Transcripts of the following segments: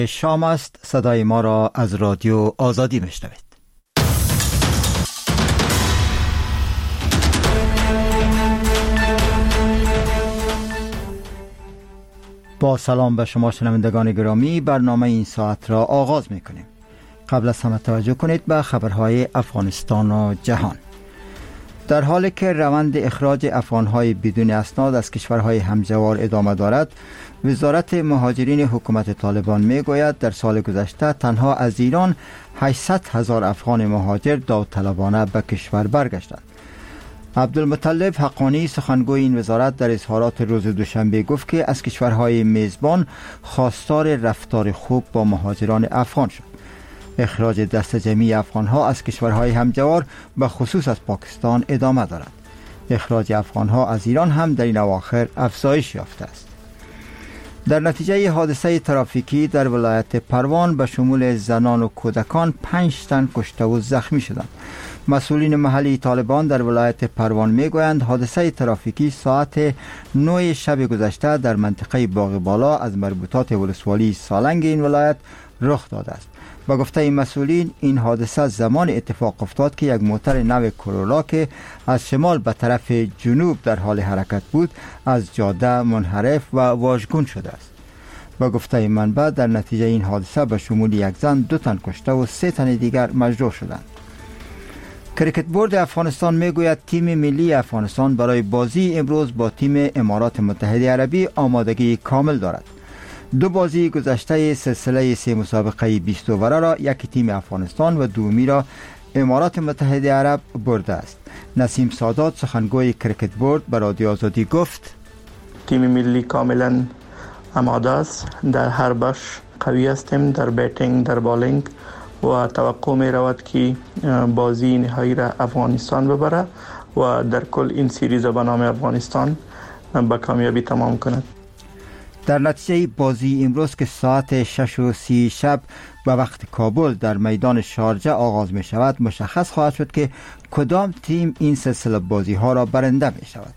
شام است. صدای ما را از رادیو آزادی میشنوید. با سلام به شما شنوندگان گرامی، برنامه این ساعت را آغاز میکنیم. قبل از همه توجه کنید به خبرهای افغانستان و جهان. در حالی که روند اخراج افغانهای بدون اسناد از کشورهای همجوار ادامه دارد، وزارت مهاجرین حکومت طالبان میگوید در سال گذشته تنها از ایران 800,000 افغان مهاجر داوطلبانه به کشور برگشتند. عبدالمطلب حقانی سخنگوی این وزارت در اظهارات روز دوشنبه گفت که از کشورهای میزبان خواستار رفتار خوب با مهاجران افغان شد. اخراج دست جمعی افغانها از کشورهای همجوار به خصوص از پاکستان ادامه دارد. اخراج افغانها از ایران هم در این اواخر افزایش یافته است. در نتیجه حادثه ترافیکی در ولایت پروان به شمول زنان و کودکان 5 تن کشته و زخمی شدند. مسئولین محلی طالبان در ولایت پروان میگویند حادثه ترافیکی ساعت 9 شب گذشته در منطقه باغ بالا از مربوطات ولسوالی سالنگ این ولایت رخ داده است. با گفته این مسئولین، این حادثه زمان اتفاق افتاد که یک موتر نو کرولا که از شمال به طرف جنوب در حال حرکت بود از جاده منحرف و واژگون شده است. با گفته منبع در نتیجه این حادثه به شمول یک زن 2 تن کشته و 3 تن دیگر مجروح شدند. کریکت بورد افغانستان میگوید تیم ملی افغانستان برای بازی امروز با تیم امارات متحده عربی آمادگی کامل دارد. 2 بازی گذشته سلسله 3 مسابقه 20 اووره را یک تیم افغانستان و دومی را امارات متحده عرب برده است. نسیم سادات سخنگوی کریکت بورد به رادیو آزادی گفت: تیم ملی کاملا آماده است، در هر بخش قوی هستیم، در بیتینگ، در بالینگ و توقع می رود که بازی نهایی را افغانستان ببره و در کل این سریز به نام افغانستان با کامیابی تمام کند. در نتیجه بازی امروز که ساعت 6:30 شب به وقت کابل در میدان شارجه آغاز می شود، مشخص خواهد شد که کدام تیم این سلسله بازی ها را برنده می شود.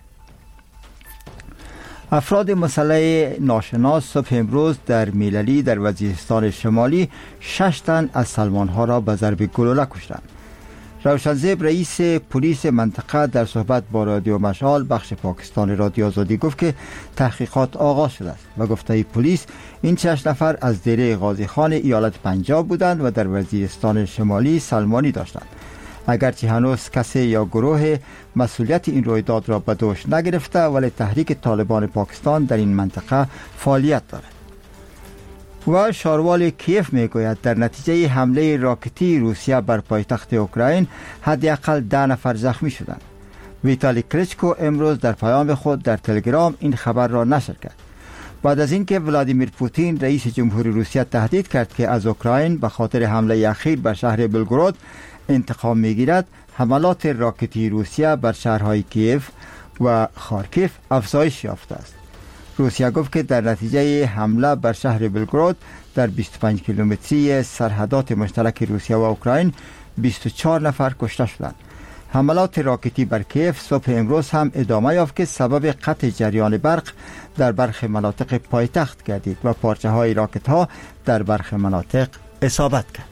افراد مسلح ناشناس صبح امروز در میللی در وزیرستان شمالی 6 تن از سلمان ها را به ضرب گلوله کشتند. روشنزیب رئیس پلیس منطقه در صحبت با رادیو مشال بخش پاکستان رادیو آزادی گفت که تحقیقات آغاز شده است و گفته پلیس این 6 نفر از دیره غازی خان ایالت پنجاب بودند و در وزیرستان شمالی سلمانی داشتند. اگرچه هنوز کسی یا گروه مسئولیت این رویداد را به دوش نگرفته، ولی تحریک طالبان پاکستان در این منطقه فعالیت دارد. و شاروال کیف میگوید در نتیجه حمله راکتی روسیه بر پایتخت اوکراین حداقل 10 نفر زخمی شدند. ویتالی کلیچکو امروز در پیام خود در تلگرام این خبر را نشر کرد. بعد از اینکه ولادیمیر پوتین رئیس جمهوری روسیه تهدید کرد که از اوکراین به خاطر حمله اخیر بر شهر بلگراد انتقام میگیرد، حملات راکتی روسیه بر شهرهای کیف و خارکیف افزایش یافته است. روسیه گفت که در نتیجه حمله بر شهر بلگراد در 25 کیلومتری سرحدات مشترک روسیه و اوکراین 24 نفر کشته شدند. حملات راکتی بر کیف صبح امروز هم ادامه یافت که سبب قطع جریان برق در برخی مناطق پایتخت گردید و پارچه های راکت ها در برخی مناطق اصابت کرد.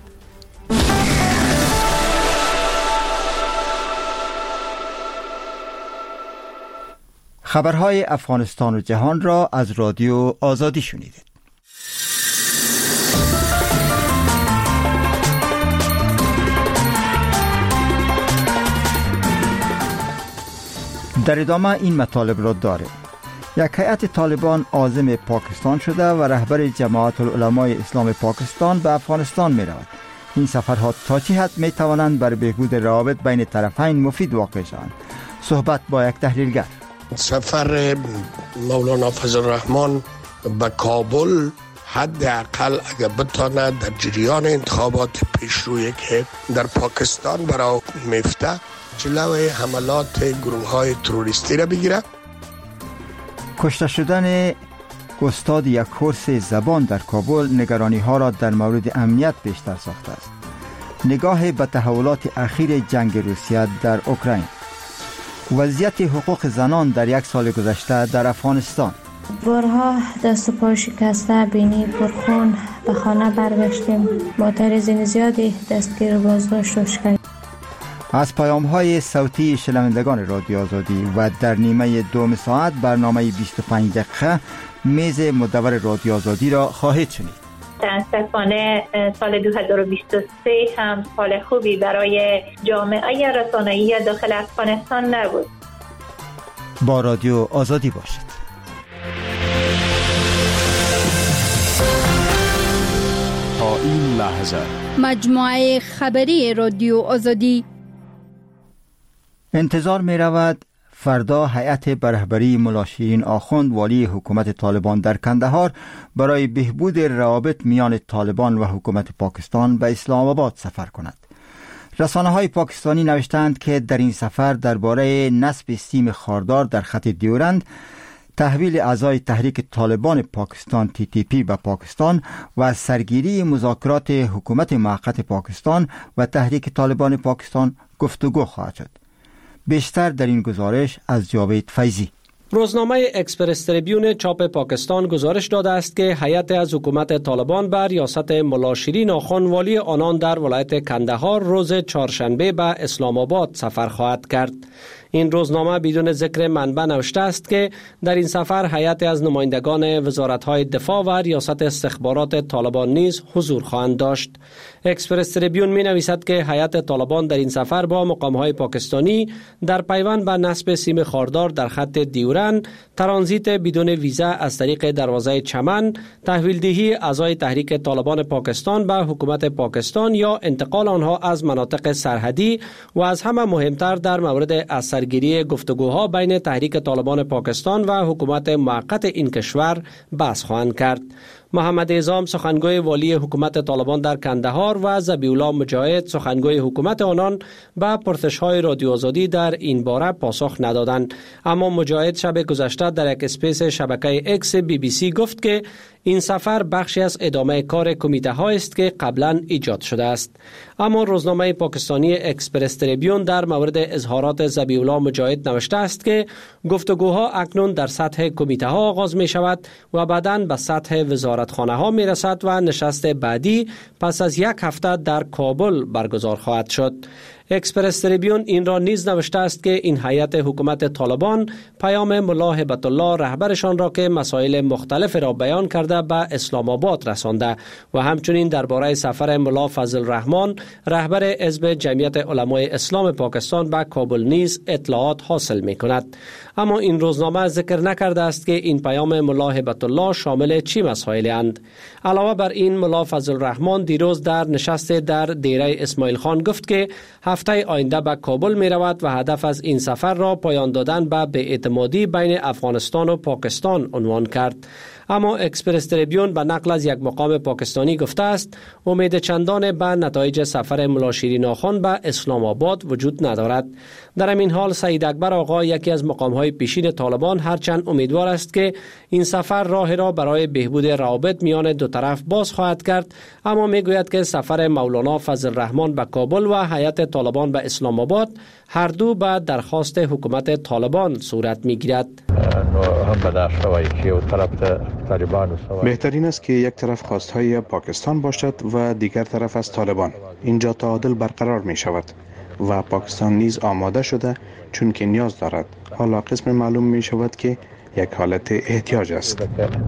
خبرهای افغانستان و جهان را از رادیو آزادی شنیدید. در ادامه این مطالب را داریم. یک هیئت طالبان عازم پاکستان شده و رهبر جماعت العلمای اسلام پاکستان به افغانستان می رود. این سفرها تا چه حد می توانند بر بهبود روابط بین طرفین مفید واقع شوند؟ صحبت با یک تحلیلگر. سفر مولانا فضل الرحمن به کابل حداقل اگر بتانه در جریان انتخابات پیشرویی که در پاکستان برای میفته جلوی حملات گروه های تروریستی را بگیره. کشته شدن استاد یک کورس زبان در کابل نگرانی ها را در مورد امنیت بیشتر ساخته است. نگاه به تحولات اخیر جنگ روسیه در اوکراین. وضعیت حقوق زنان در 1 سال گذشته در افغانستان. بارها دست و پا شکسته، بینی پرخون به خانه برگشتیم. با تعرض زیادی دستگیر بازداشت و شکنجه. از پیام‌های صوتی شنوندگان رادیو آزادی و در نیمه دوم ساعت برنامه 25 دقیقه میز مدور رادیو آزادی را خواهید شنید. متاسفانه سال 2023 هم سال خوبی برای جامعه رسانه‌ای داخل افغانستان نبود. با رادیو آزادی باشید. تا این لحظه مجموعه خبری رادیو آزادی. انتظار می رود فردا هیئت به رهبری ملا شیرین آخوند والی حکومت طالبان در کندهار برای بهبود روابط میان طالبان و حکومت پاکستان به اسلام آباد سفر کند. رسانه‌های پاکستانی نوشتند که در این سفر درباره نصب سیم خاردار در خط دیورند، تحویل اعضای تحریک طالبان پاکستان TTP به پاکستان و سرگیری مذاکرات حکومت موقت پاکستان و تحریک طالبان پاکستان گفتگو خواهد شد. بیشتر در این گزارش از جاوید فیضی. روزنامه اکسپرس تریبیون چاپ پاکستان گزارش داده است که هیئت از حکومت طالبان بر ریاست ملا شیرین آخوند والی آنان در ولایت کندهار روز چهارشنبه به اسلام آباد سفر خواهد کرد. این روزنامه بدون ذکر منبع نوشته است که در این سفر هیئت از نمایندگان وزارت‌های دفاع و ریاست استخبارات طالبان نیز حضور خواهند داشت. اکسپرس تریبیون می نویسد که هیئت طالبان در این سفر با مقام‌های پاکستانی در پیوند به نصب سیم خاردار در خط دیورن، ترانزیت بدون ویزا از طریق دروازه چمن، تحویل دهی اعضای تحریک طالبان پاکستان به حکومت پاکستان یا انتقال آنها از مناطق سرحدی و از همه مهمتر در مورد سرگیری گفتگوها بین تحریک طالبان پاکستان و حکومت موقت این کشور بحث خواهند کرد. محمد اعظام سخنگوی والی حکومت طالبان در کندهار و ذبیح‌الله مجاهد سخنگوی حکومت آنان به پرسش‌های رادیو آزادی در این باره پاسخ ندادند، اما مجاهد شب گذشته در یک اسپیس شبکه اکس BBC گفت که این سفر بخشی از ادامه کار کمیته ها است که قبلا ایجاد شده است. اما روزنامه پاکستانی اکسپرس تریبیون در مورد اظهارات ذبیح‌الله مجاهد نوشته است که گفتگوها اکنون در سطح کمیته ها آغاز می شود و بعداً به سطح وزارتخانه ها می رسد و نشست بعدی پس از یک هفته در کابل برگزار خواهد شد. اکسپرس تریبیون این را نیز نوشته است که این هیئت حکومت طالبان پیام ملا هبت الله رهبرشان را که مسائل مختلف را بیان کرده به اسلام آباد رسانده و همچنین درباره سفر ملا فضل الرحمن رهبر حزب جمعیت علمای اسلام پاکستان به کابل نیز اطلاعات حاصل می کند. اما این روزنامه ذکر نکرده است که این پیام ملا هبت الله شامل چی مسائل اند. علاوه بر این ملا فضل الرحمن دیروز در نشست در دیره اسماعیل خان گفت که هفته آینده به کابل می رود و هدف از این سفر را پایان دادن به بی‌اعتمادی بین افغانستان و پاکستان عنوان کرد. اما اکسپرس تریبیون به نقل از یک مقام پاکستانی گفته است امید چندان به نتایج سفر ملا شیرین آخوند به اسلام آباد وجود ندارد. در همین حال سعید اکبر آقا یکی از مقام‌های پیشین طالبان هرچند امیدوار است که این سفر راه را برای بهبود روابط میان دو طرف باز خواهد کرد، اما میگوید که سفر مولانا فضل الرحمن به کابل و هیئت طالبان به اسلام آباد هر دو به درخواست حکومت طالبان صورت میگیرد. بهترین است که یک طرف خواستهای پاکستان باشد و دیگر طرف از طالبان. اینجا تعادل برقرار می شود و پاکستان نیز آماده شده چون که نیاز دارد. حالا قسم معلوم می شود که یک حالت احتیاج است.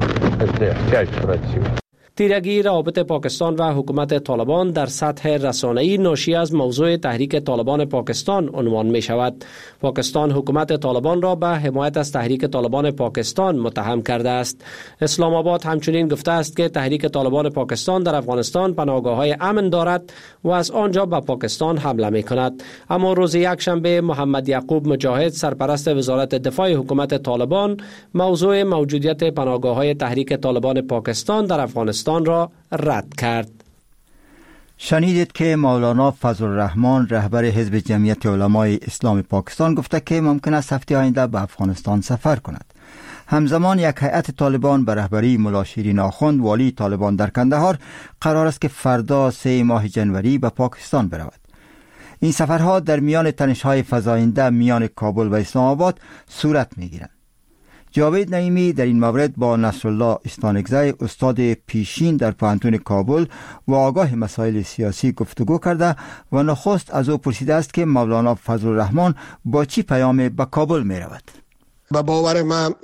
تیرگی روابط پاکستان و حکومت طالبان در سطح رسانه‌ای ناشی از موضوع تحریک طالبان پاکستان عنوان می شود. پاکستان حکومت طالبان را به حمایت از تحریک طالبان پاکستان متهم کرده است. اسلام آباد همچنین گفته است که تحریک طالبان پاکستان در افغانستان پناهگاه‌های امن دارد و از آنجا به پاکستان حمله می کند. اما روز یکشنبه محمد یعقوب مجاهد سرپرست وزارت دفاع حکومت طالبان موضوع موجودیت پناهگاه‌های تحریک طالبان پاکستان در افغانستان را رد کرد. شنیدید که مولانا فضل الرحمن رهبر حزب جمعیت علمای اسلام پاکستان گفته که ممکن است هفته آینده به افغانستان سفر کند. همزمان یک هیئت طالبان به رهبری ملا شیرین آخوند والی طالبان در کندهار قرار است که فردا 3 ماه جنوری به پاکستان برود. این سفرها در میان تنش‌های فزاینده میان کابل و اسلام آباد صورت می‌گیرند. جاوید نعیمی در این مورد با نصرالله استانکزی استاد پیشین در پوهنتون کابل و آگاه مسائل سیاسی گفتگو کرده و نخست از او پرسیده است که مولانا فضل الرحمن با چی پیام به کابل می رود؟ به باور من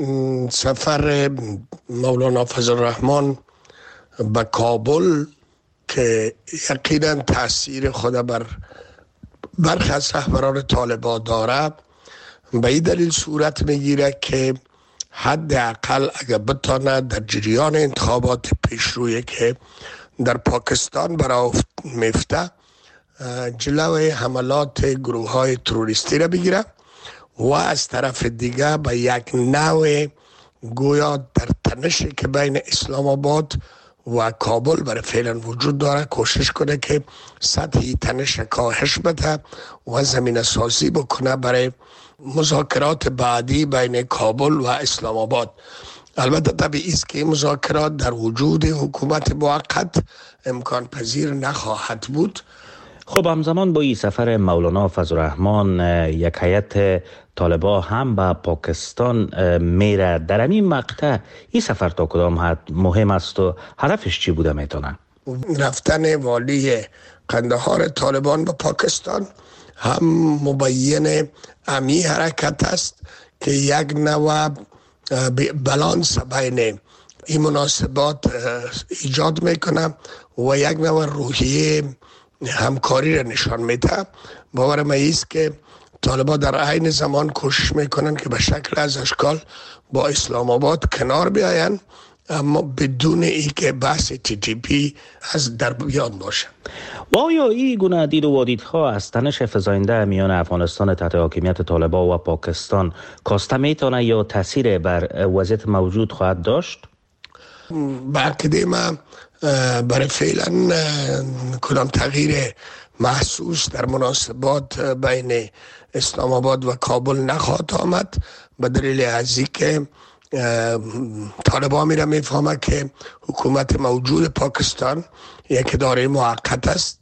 سفر مولانا فضل الرحمن به کابل که یقینا تاثیر خود بر برخی از رهبران طالبان داره به این دلیل صورت میگیره که حداقل اگر بتانه در جریان انتخابات پیشرویی که در پاکستان برای میفته جلوی حملات گروه های تروریستی را بگیره و از طرف دیگه به یک نوع گویا در تنشی که بین اسلام آباد و کابل برای فعلا وجود داره کوشش کنه که سطحی تنش کاهش بده و زمینه سازی بکنه برای مذاکرات بعدی بین کابل و اسلام آباد. البته طبیعی است که مذاکرات در وجود حکومت موقت امکان پذیر نخواهد بود. خب همزمان با این سفر مولانا فضل الرحمن یک هیئت طالبان هم به پاکستان میره. در این مقطع این سفر تا کدام حد مهم است و هدفش چی بوده میتونه؟ رفتن والی قندهار طالبان به پاکستان هم مبین امی حرکت است که یک نوع بالانس بین این مناسبات ایجاد میکنه و یک نوع روحیه همکاری را نشان میده. باور من است که طالبان در عین زمان کوشش میکنن که به شکل از اشکال با اسلام آباد کنار بیاین، اما بدون اینکه بحث TTP از در بیان باشه. و آیا این گونه دید و واردها از تنش فزاینده میان افغانستان تحت حاکمیت طالبان و پاکستان کاسته میتونه یا تاثیر بر وضعیت موجود خواهد داشت؟ به عقیده من برای فعلا کدام تغییر محسوس در مناسبات بین اسلام آباد و کابل نخواهد آمد، به دلیل از اینکه طالبان میره میفهمه که حکومت موجود پاکستان یک اداره موقت است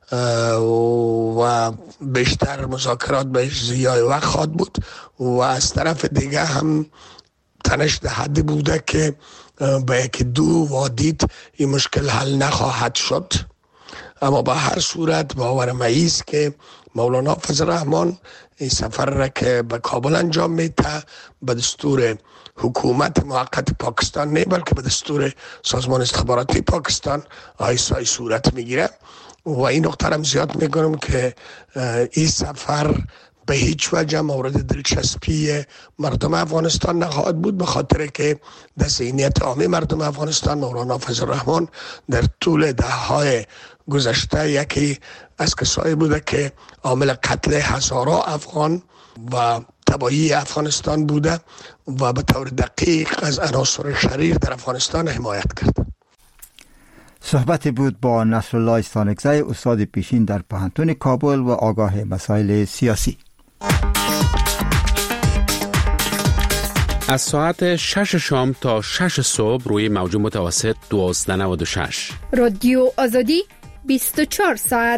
و بیشتر مذاکرات بهش زیای وقت خواهد بود و از طرف دیگه هم تنش در حدی بوده که به یک دو وادید این مشکل حل نخواهد شد. اما به هر صورت باور من است که مولانا فضل الرحمن این سفر را که به کابل انجام میده به دستور حکومت موقت پاکستان نه بلکه به دستور سازمان استخباراتی پاکستان آیسای صورت میگیره و این نقطه را زیاد میکنم که این سفر به هیچ وجه مورد دلچسپی مردم افغانستان نخواهد بود، به خاطر که در ذهنیت عامی مردم افغانستان مولانا فضل الرحمن در طول دهه‌های گذشته یکی از کسایی بوده که عامل قتل هزاران افغان و تباهی افغانستان بوده و به طور دقیق از عناصر شریر در افغانستان حمایت کرد. صحبت بود با نصرالله استانکزی استاد پیشین در پوهنتون کابل و آگاه مسائل سیاسی. از ساعت 6 شام تا 6 صبح روی موج متوسط 1296 رادیو آزادی 24 ساعت.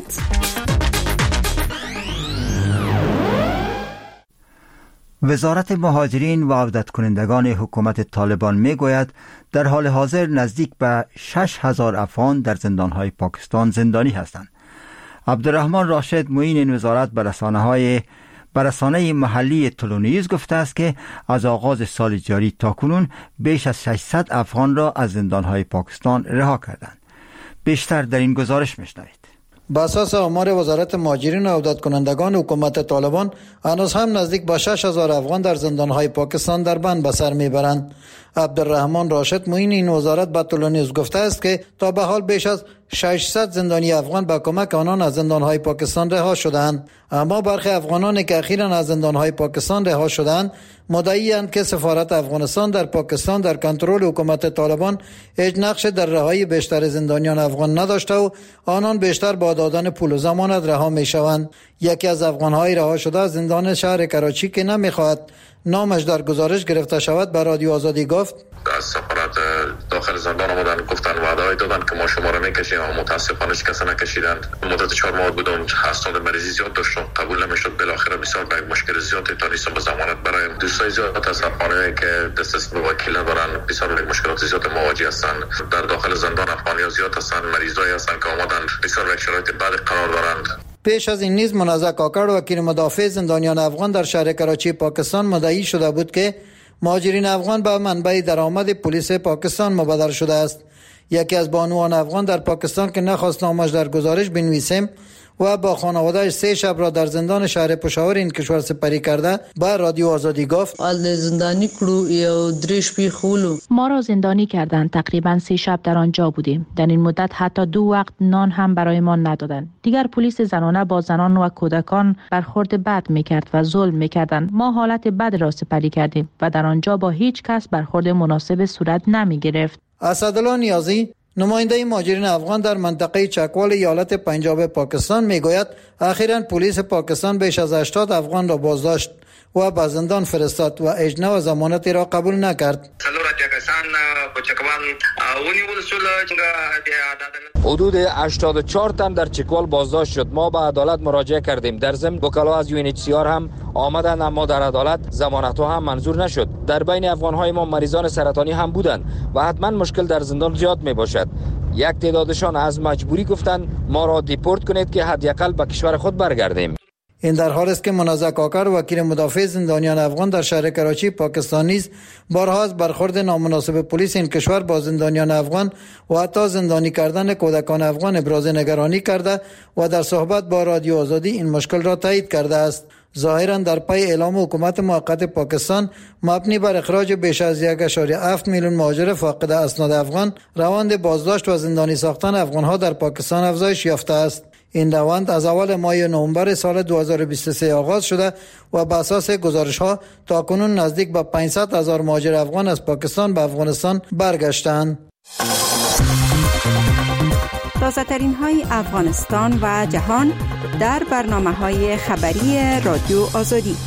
وزارت مهاجرین و عودت کنندگان حکومت طالبان می گوید در حال حاضر نزدیک به 6,000 افغان در زندانهای پاکستان زندانی هستند. عبدالرحمن راشد معین این وزارت به رسانه محلی تلونیوز گفته است که از آغاز سال جاری تاکنون بیش از 600 افغان را از زندانهای پاکستان رها کردند. بیشتر در این گزارش میشنوید. بر اساس آمار وزارت مهاجرین و عودت کنندگان حکومت طالبان هنوز هم نزدیک به 6,000 افغان در زندانهای پاکستان در بند به سر میبرند. عبدالرحمن راشد معین این وزارت به تلونیوز گفته است که تا به حال بیش از 600 زندانی افغان به کمک آنان از زندانهای پاکستان رها شدند، اما برخی افغانانی که اخیراً از زندانهای پاکستان رها شدند مدعی‌اند که سفارت افغانستان در پاکستان در کنترل حکومت طالبان هیچ نقش در رهایی بیشتر زندانیان افغان نداشته و آنان بیشتر با دادن پول و ضمانت رها می‌شوند. یکی از افغان‌های رها شده از زندان شهر کراچی که نمی‌خواهد نامش در گزارش گرفته شود به رادیو آزادی گفت از سفارت داخل زندان آمدن گفتن وعده دادن که ما شما را میکشیم اما متاسفانه کسی نکشیدن. مدت 4 ماه بودم، حساسیت مریضی زیاد داشتم، قبول نمیشد. بالاخره بسیار به مشکل زیادی تونستم به ضمانت برایم. دوستای زیاد از افغانایی که دسترسی به وکیل دارن بسیار به مشکلات زیاد مواجه هستند. در داخل زندان افغانی‌ها زیاد هستند، مریضایی هستند که آمدن بسیار به شرایط بد قرار دارند. پیش از این نیز منازع کاکړ وکیل مدافع زندانیان افغان در شهر کراچی پاکستان مدعی شده بود که مهاجرین افغان به منبع درآمد پلیس پاکستان مبادر شده است. یکی از بانوان افغان در پاکستان که نخواست نامش در گزارش بنویسیم و با خانواده‌اش 3 شب را در زندان شهر پشاور این کشور سپری کرده با رادیو آزادی گفت زندانی کړو یو دریش پی خولو ما را زندانی کردند. تقریبا 3 شب در آنجا بودیم. در این مدت حتی 2 وقت نان هم برایمان ندادند. دیگر پلیس زنانه با زنان و کودکان برخورد بد میکرد و ظلم میکردند. ما حالت بد را سپری کردیم و در آنجا با هیچ کس برخورد مناسب صورت نمیگرفت. اسدالله نیازی نماینده مهاجرین افغان در منطقه چکوال ایالت پنجاب پاکستان میگوید اخیراً پلیس پاکستان بیش از 80 افغان را بازداشت و به زندان فرستاد و اجنه و ضمانتی را قبول نکرد. حدود 84 تن در چکوال بازداشت شد. ما به عدالت مراجعه کردیم. در ضمن وکلا از UNHCR هم آمدند اما در عدالت ضمانت ها هم منظور نشد. در بین افغان های ما مریضان سرطانی هم بودند و حتما مشکل در زندان زیاد می باشد. یک تعدادشان از مجبوری گفتند ما را دیپورت کنید که حداقل به کشور خود برگردیم. این در حال است که منازع کاکړ وکیل مدافع زندانیان افغان در شهر کراچی پاکستان نیز بارها از برخورد نامناسب پلیس این کشور با زندانیان افغان و حتی زندانی کردن کودکان افغان ابراز نگرانی کرده و در صحبت با رادیو آزادی این مشکل را تایید کرده است. ظاهرا در پی اعلام حکومت موقت پاکستان مبنی بر اخراج بیش از 1.7 میلیون مهاجر فاقد اسناد افغان، روند بازداشت و زندانی ساختن افغانها در پاکستان افزایش یافته است. این روند از اول ماه نوامبر سال 2023 آغاز شده و بر اساس گزارش‌ها تاکنون نزدیک به 500,000 مهاجر افغان از پاکستان به افغانستان برگشتند. تازه‌ترین های افغانستان و جهان در برنامه‌های خبری رادیو آزادی.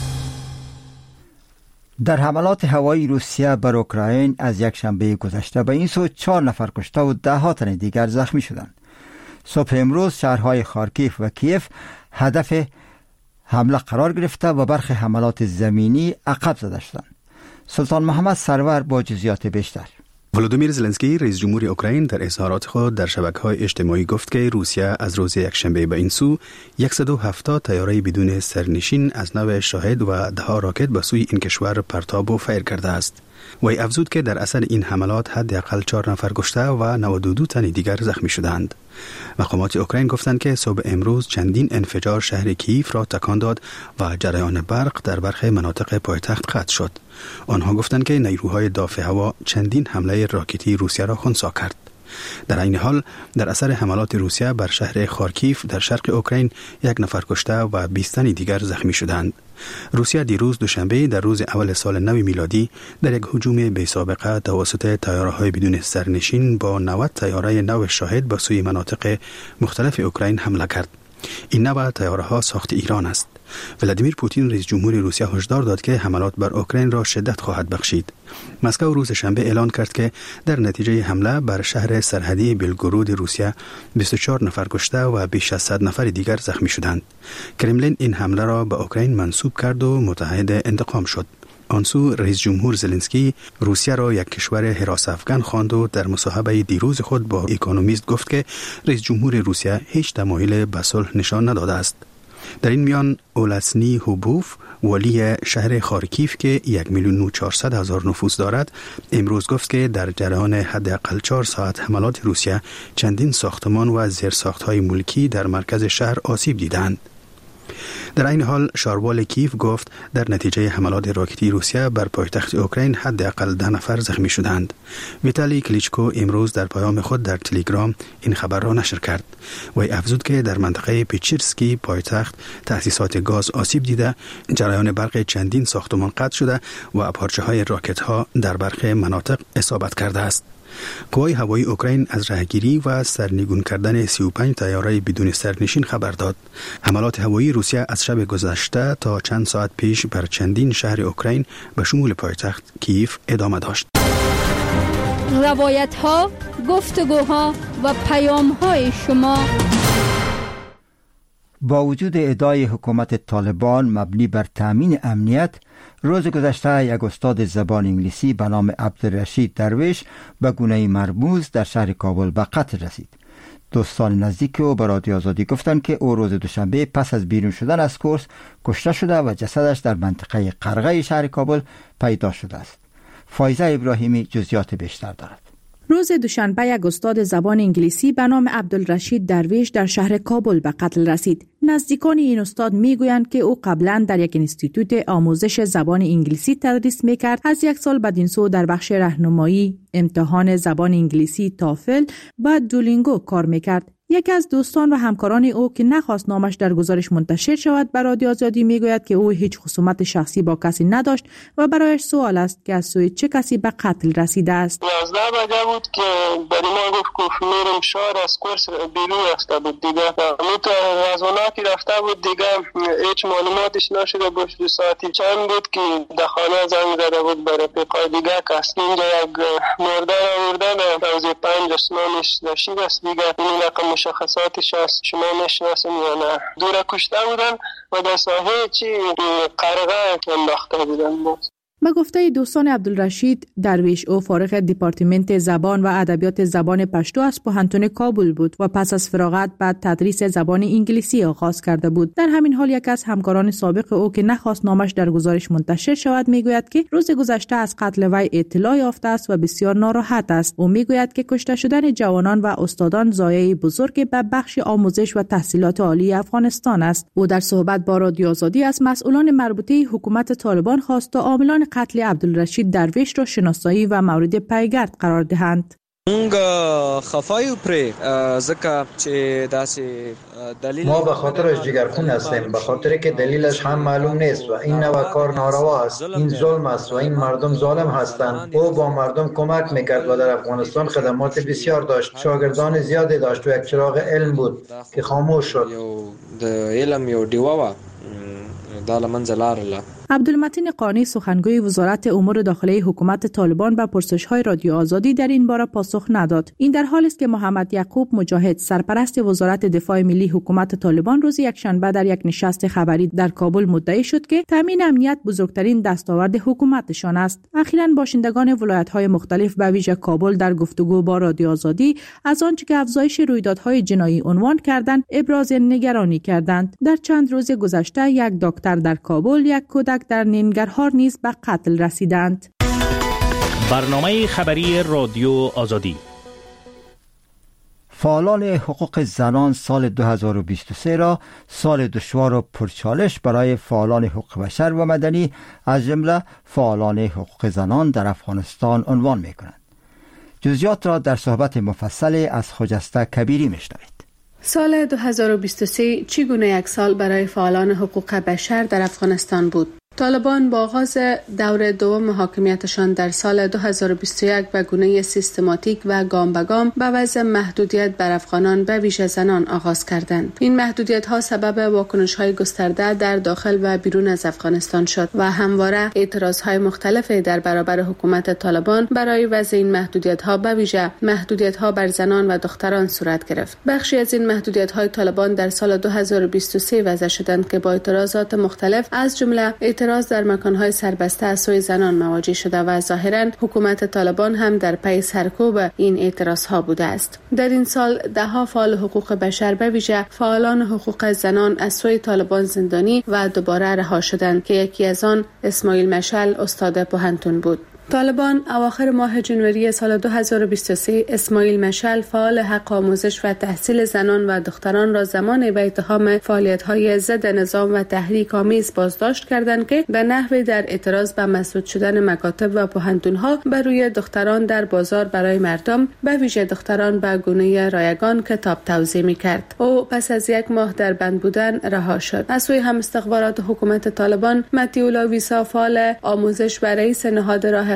در حملات هوایی روسیه بر اوکراین از یک شنبه گذشته به این سو 4 نفر کشته و 10 تن دیگر زخمی شدند. صبح امروز شهرهای خارکیف و کیف هدف حمله قرار گرفته و برخی حملات زمینی عقب زده شدند. سلطان محمد سرور با جزئیات بیشتر. ولودیمیر زلنسکی رئیس جمهور اوکراین در اظهارات خود در شبکه‌های اجتماعی گفت که روسیه از روز یکشنبه به این سو 170 طیاره بدون سرنشین از نوع شاهد و 10 راکت به سوی این کشور پرتاب و فیر کرده است. وی افزود که در اثر این حملات حداقل 4 نفر کشته و 92 تن دیگر زخمی شدند. مقامات اوکراین گفتند که صبح امروز چندین انفجار شهر کیف را تکان داد و جریان برق در برخی مناطق پایتخت قطع شد. آنها گفتند که نیروهای دافع هوا چندین حمله راکتی روسیه را خنثی کرد. در این حال در اثر حملات روسیه بر شهر خارکیف در شرق اوکراین 1 نفر کشته و 20 تن دیگر زخمی شدند. روسیه دیروز دوشنبه در روز اول سال نو میلادی در یک هجوم بی سابقه توسط طیاره‌های بدون سرنشین با 90 طیاره نو شاهد به سوی مناطق مختلف اوکراین حمله کرد. این نوع طیاره‌ها ساخت ایران است. ولادیمیر پوتین رئیس جمهور روسیه هشدار داد که حملات بر اوکراین را شدت خواهد بخشید. مسکو روز شنبه اعلان کرد که در نتیجه حمله بر شهر سرحدی بلگورود روسیه 24 نفر کشته و بیش از 100 نفر دیگر زخمی شدند. کرملین این حمله را به اوکراین منسوب کرد و متحد انتقام شد. آنسو رئیس جمهور زلنسکی روسیه را یک کشور حراس افغان خواند و در مصاحبه دیروز خود با اکونومیست گفت که رئیس جمهور روسیه هیچ تمایل به صلح نشان نداده است. در این میان اولسنی هوبوف ولی شهر خارکیف که 1,400,000 نفوس دارد امروز گفت که در جریان حداقل 4 ساعت حملات روسیه چندین ساختمان و زیرساخت‌های ملکی در مرکز شهر آسیب دیدند. در این حال شاروال کیف گفت در نتیجه حملات راکتی روسیه بر پایتخت اوکراین حداقل 10 نفر زخمی شدند. ویتالی کلیچکو امروز در پیام خود در تلگرام این خبر را نشر کرد. وی افزود که در منطقه پیچیرسکی پایتخت تأسیسات گاز آسیب دیده، جریان برق چندین ساختمان قطع شده و پارچه‌های راکت‌ها در برخی مناطق اصابت کرده است. قوای هوایی اوکراین از راهگیری و سرنگون کردن 35 طیاره بدون سرنشین خبر داد. حملات هوایی روسیه از شب گذشته تا چند ساعت پیش بر چندین شهر اوکراین به شمول پایتخت کیف ادامه داشت. روایت ها، گفتگوها و پیام های شما. با وجود ادعای حکومت طالبان مبنی بر تامین امنیت، روز گذشته یک استاد زبان انگلیسی به نام عبدالرشید درویش به گونه مرموز در شهر کابل به قتل رسید. دوستان نزدیک او به رادیو آزادی گفتند که او روز دوشنبه پس از بیرون شدن از کورس کشته شده و جسدش در منطقه قرغه شهر کابل پیدا شده است. فایزه ابراهیمی جزئیات بیشتر دارد. روز دوشنبه یک استاد زبان انگلیسی به نام عبدالرشید درویش در شهر کابل به قتل رسید. نزدیکان این استاد میگویند که او قبلا در یک انستیتوت آموزش زبان انگلیسی تدریس میکرد. از یک سال بعد این سو در بخش راهنمایی امتحان زبان انگلیسی تافل و دولینگو کار میکرد. یکی از دوستان و همکاران او که نخواست نامش در گزارش منتشر شود به رادیو آزادی میگوید که او هیچ خصومت شخصی با کسی نداشت و برایش سوال است که از سوی چه کسی به قتل رسیده است. 11 بجه بود که برای ما گفت میرم شهر از کورس بیرون رفته بود دیگه. تو رزوناتی رفته بود دیگه، هیچ معلوماتش نشده بود. ساعتی چند بود که در خانه زنگ زده بود برای پیکای دیگه کس. اینجا یک مرده آوردن روزی 5 اسمانش نشید است دیگه. این رقم مشخصاتش هست، شما میشناسین یا نه. دوره کشته بودن و در ساحه چی قرغه انداخته بودن بود. به گفته دوستان عبدالرشید درویش، او فارغ دپارتمنت زبان و ادبیات زبان پشتو از پوهنتون کابل بود و پس از فراغت بعد تدریس زبان انگلیسی آغاز کرده بود. در همین حال یک از همکاران سابق او که نخواست نامش در گزارش منتشر شود میگوید که روز گذشته از قتل وی اطلاع یافته است و بسیار ناراحت است. او میگوید که کشته شدن جوانان و استادان ضایعه بزرگ به بخش آموزش و تحصیلات عالی افغانستان است. او در صحبت با رادیو آزادی از مسئولان مربوطه حکومت طالبان خواست تا عاملان قتل عبدالرشید درویش را شناسایی و مورد پیگرد قرار دهند. ما به خاطرش جگرخون هستیم، به خاطر که دلیلش هم معلوم نیست و این نوع کار ناروا است. این ظلم است و این مردم ظالم هستند. او با مردم کمک میکرد و در افغانستان خدمات بسیار داشت. شاگردان زیادی داشت و یک چراغ علم بود که خاموش شد. عبدالمتین قانی سخنگوی وزارت امور داخلی حکومت طالبان به پرسش‌های رادیو آزادی در این باره پاسخ نداد. این در حالی است که محمد یعقوب مجاهد سرپرست وزارت دفاع ملی حکومت طالبان روز یکشنبه در یک نشست خبری در کابل مدعی شد که تامین امنیت بزرگترین دستاورد حکومتشان است. اخیراً باشندگان ولایت‌های مختلف به ویژه کابل در گفتگو با رادیو آزادی از آنچه که افزایش رویدادهای جنایی عنوان کردند ابراز نگرانی کردند. در چند روز گذشته یک دکتر در کابل، یک کودک در ننگرهار نیز به قتل رسیدند. برنامه خبری رادیو آزادی. فعالان حقوق زنان سال 2023 را سال دشوار و پرچالش برای فعالان حقوق بشر و مدنی از جمله فعالان حقوق زنان در افغانستان عنوان می‌کنند. جزئیات را در صحبت مفصل از خجسته کبیری می‌شنوید. سال 2023 چگونه یک سال برای فعالان حقوق بشر در افغانستان بود؟ طالبان با آغاز دور دوم حاکمیتشان در سال 2021 به گونه سیستماتیک و گام به گام به وضع محدودیت بر افغانان به ویژه زنان آغاز کردند. این محدودیت‌ها سبب واکنش‌های گسترده در داخل و بیرون از افغانستان شد و همواره اعتراض‌های مختلفی در برابر حکومت طالبان برای وضع این محدودیت‌ها به ویژه محدودیت‌ها بر زنان و دختران صورت گرفت. بخشی از این محدودیت‌های طالبان در سال 2023 وضع شدند که با اعتراضات مختلف از جمله اعتراض در مکان‌های سربسته از سوی زنان مواجه شده و ظاهراً حکومت طالبان هم در پی سرکوب این اعتراض‌ها بوده است. در این سال ده‌ها فعال حقوق بشر به ویژه فعالان حقوق زنان از سوی طالبان زندانی و دوباره رها شدند که یکی از آن اسماعیل مشعل استاد پوهنتون بود. طالبان اواخر ماه ژانویه سال 2023 اسماعیل مشعل فعال حق آموزش و تحصیل زنان و دختران را زمان به اتهام فعالیت‌های ضد نظام و تحریک آمیز بازداشت کردند که به نحوی در اعتراض به مسدود شدن مکاتب و پوهنتون‌ها بر روی دختران در بازار برای مردم به ویژه دختران به گونه رایگان کتاب توزیع می‌کرد. او پس از یک ماه در بند بودن رها شد. از سوی هم استخبارات حکومت طالبان متیولا ویسا فعال آموزش و رئیس نهاد راه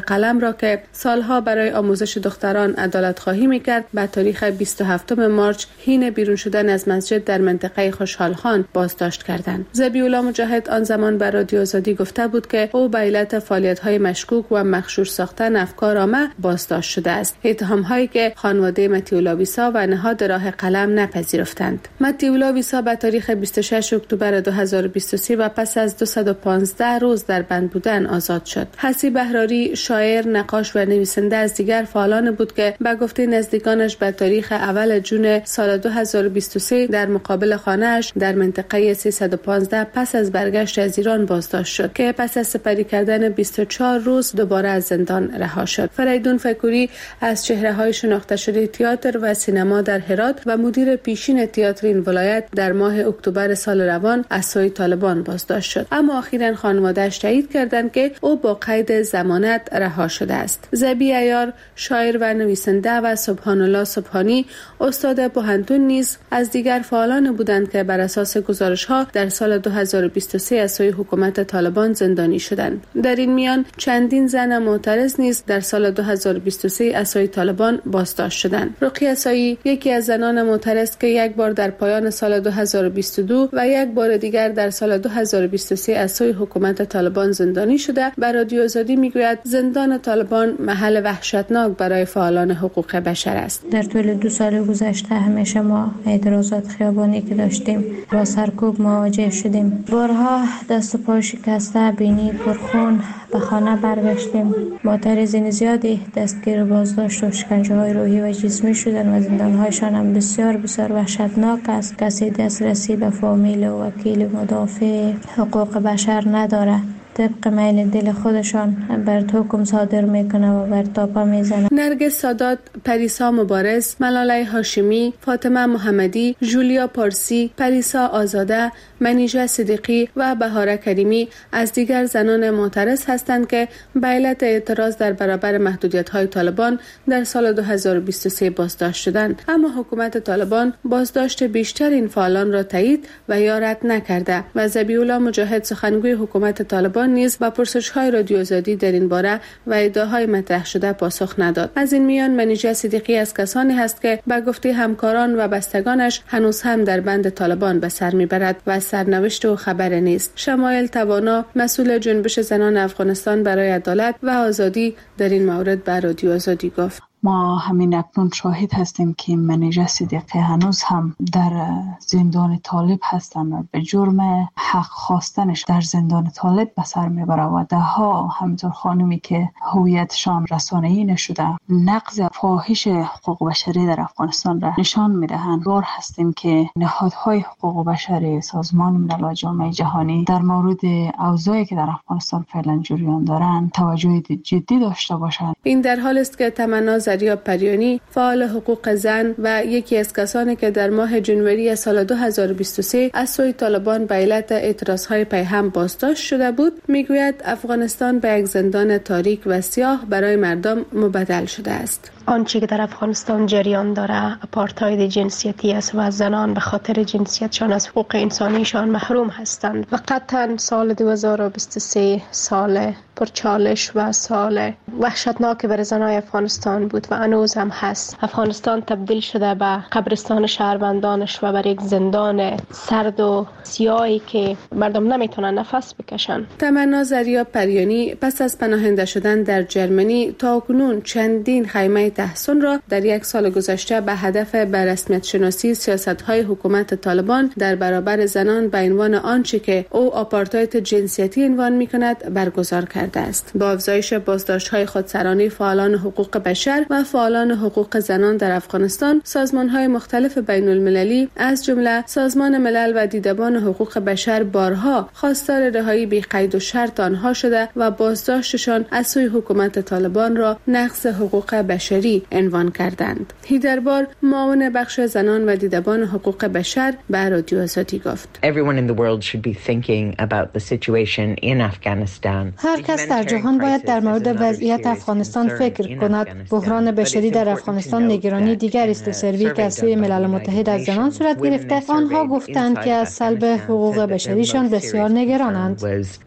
قلم را که سالها برای آموزش دختران عدالت خواهی میکرد به تاریخ 27 مارچ حین بیرون شدن از مسجد در منطقه خوشحال خان بازداشت کردند. ذبیح الله مجاهد آن زمان به رادیو آزادی گفته بود که او به علت فعالیت‌های مشکوک و مخشوش ساختن افکارآمه بازداشت شده است. اتهام‌هایی که خانواده مطیع ویسا و نهاد راه قلم نپذیرفتند. مطیع ویسا به تاریخ 26 اکتبر 2023 و پس از 215 روز در بند بودن آزاد شد. حسیب بهراری شاعر، نقاش و نویسنده از دیگر فعالان بود که به گفته نزدیکانش به تاریخ اول جون سال 2023 در مقابل خانه‌اش در منطقه 315 پس از برگشت از ایران بازداشت شد که پس از سپری کردن 24 روز دوباره از زندان رها شد. فریدون فکوری از چهره‌های شناخته شده تئاتر و سینما در هرات و مدیر پیشین تئاتر این ولایت در ماه اکتبر سال روان از سوی طالبان بازداشت شد، اما اخیراً خانواده‌اش تایید کردند که او با قید ضمانت رها شده است. ذبیح عیار شاعر و نویسنده و سبحان الله سبحانی استاد پوهنتون نیز از دیگر فعالان بودند که بر اساس گزارش‌ها در سال 2023 از سوی حکومت طالبان زندانی شدند. در این میان چندین زن معترض نیز در سال 2023 از سوی طالبان بازداشت شدند. رقیه سایی یکی از زنان معترض که یک بار در پایان سال 2022 و یک بار دیگر در سال 2023 از سوی حکومت طالبان زندانی شده، به رادیو آزادی میگوید زندان طالبان محل وحشتناک برای فعالان حقوق بشر است. در طول 2 سال گذشته همیشه ما اعتراضات خیابانی که داشتیم با سرکوب مواجه شدیم. بارها دست و پا شکسته، بینی پرخون به خانه برگشتیم. معترضین زیادی دستگیر بازداشت و شکنجه‌های روحی و جسمی شدن و زندان‌هایشان هم بسیار وحشتناک است. کسی دسترسی به فامیل و وکیل مدافع حقوق بشر نداره. طبق میل دل خودشان بر حکم صادر میکنه و بر تاپا میزنه. نرگس سادات، پریسا مبارز، ملاله هاشمی، فاطمه محمدی، جولیا پارسی، پریسا آزاده، منیژه صدیقی و بهاره کریمی از دیگر زنان معترض هستند که به علت اعتراض در برابر محدودیت‌های طالبان در سال 2023 بازداشت شدند، اما حکومت طالبان بازداشت بیشتر این فعالان را تایید و یا رد نکرده و ذبیح الله مجاهد سخنگوی حکومت طالبان نیز با پرسش‌های رادیو آزادی در این باره و ادعاهای مطرح شده پاسخ نداد. از این میان منیژه صدیقی از کسانی است که به گفته همکاران و بستگانش هنوز هم در بند طالبان به سر میبرد و سرنوشت و خبر نیست. شمایل توانا، مسئول جنبش زنان افغانستان برای عدالت و آزادی، در این مورد به رادیو آزادی گفت: ما همین اکنون شاهد هستیم که منیژه صدیقی هنوز هم در زندان طالب هستند و به جرم حق خواستنش در زندان طالب به سر میبره و ده ها همینطور خانمی که هویتشان رسانه‌ای نشده نقض فاحش حقوق بشری در افغانستان را نشان میدهند. دور هستیم که نهادهای حقوق بشری، سازمان ملل و جامعه جهانی در مورد اوضاعی که در افغانستان فعلا جریان دارند توجه جدی داشته باشند. این در حال است که تمنا زریا پریانی، فعال حقوق زن و یکی از کسانی که در ماه جنوری سال 2023 از سوی طالبان به علت اعتراضهای پیهم بازداشت شده بود، میگوید افغانستان به یک زندان تاریک و سیاه برای مردم مبدل شده است. آنچه که در افغانستان جریان داره آپارتاید جنسیتی است و زنان به خاطر جنسیتشان از حقوق انسانیشان محروم هستند و قطعا سال 2023 سال پرچالش و سال وحشتناک برای زنای افغانستان بود و هنوز هم هست. افغانستان تبدیل شده به قبرستان شهروندانش و بر یک زندان سرد و سیاهی که مردم نمیتونن نفس بکشن. تمنا زریا پریانی پس از پناهنده شدن در جرمنی تاکنون چندین خیمه تحصن را در یک سال گذشته به هدف به رسمیت شناسی سیاست‌های حکومت طالبان در برابر زنان به عنوان آنچه که او آپارتاید جنسیتی عنوان می‌کند برگزار کرده است. با افزایش بازداشت‌های خودسرانه فعالان حقوق بشر و فعالان حقوق زنان در افغانستان، سازمان‌های مختلف بین‌المللی از جمله سازمان ملل و دیدبان حقوق بشر بارها خواستار رهایی بی قید و شرط آنها شده و بازداشتشان از سوی حکومت طالبان را نقض حقوق بشری عنوان کردند. هیدربار، معاون بخش زنان و دیدبان حقوق بشر، به رادیو آزادی گفت: Everyone in the world should be thinking about the situation in Afghanistan. هر کس است در جهان باید در مورد وضعیت افغانستان فکر کند. بحران بشری در افغانستان نگرانی دیگر است. سروی که از سوی ملل متحد از زنان صورت گرفته، آنها گفتند که از سلب حقوق بشریشان بسیار نگرانند.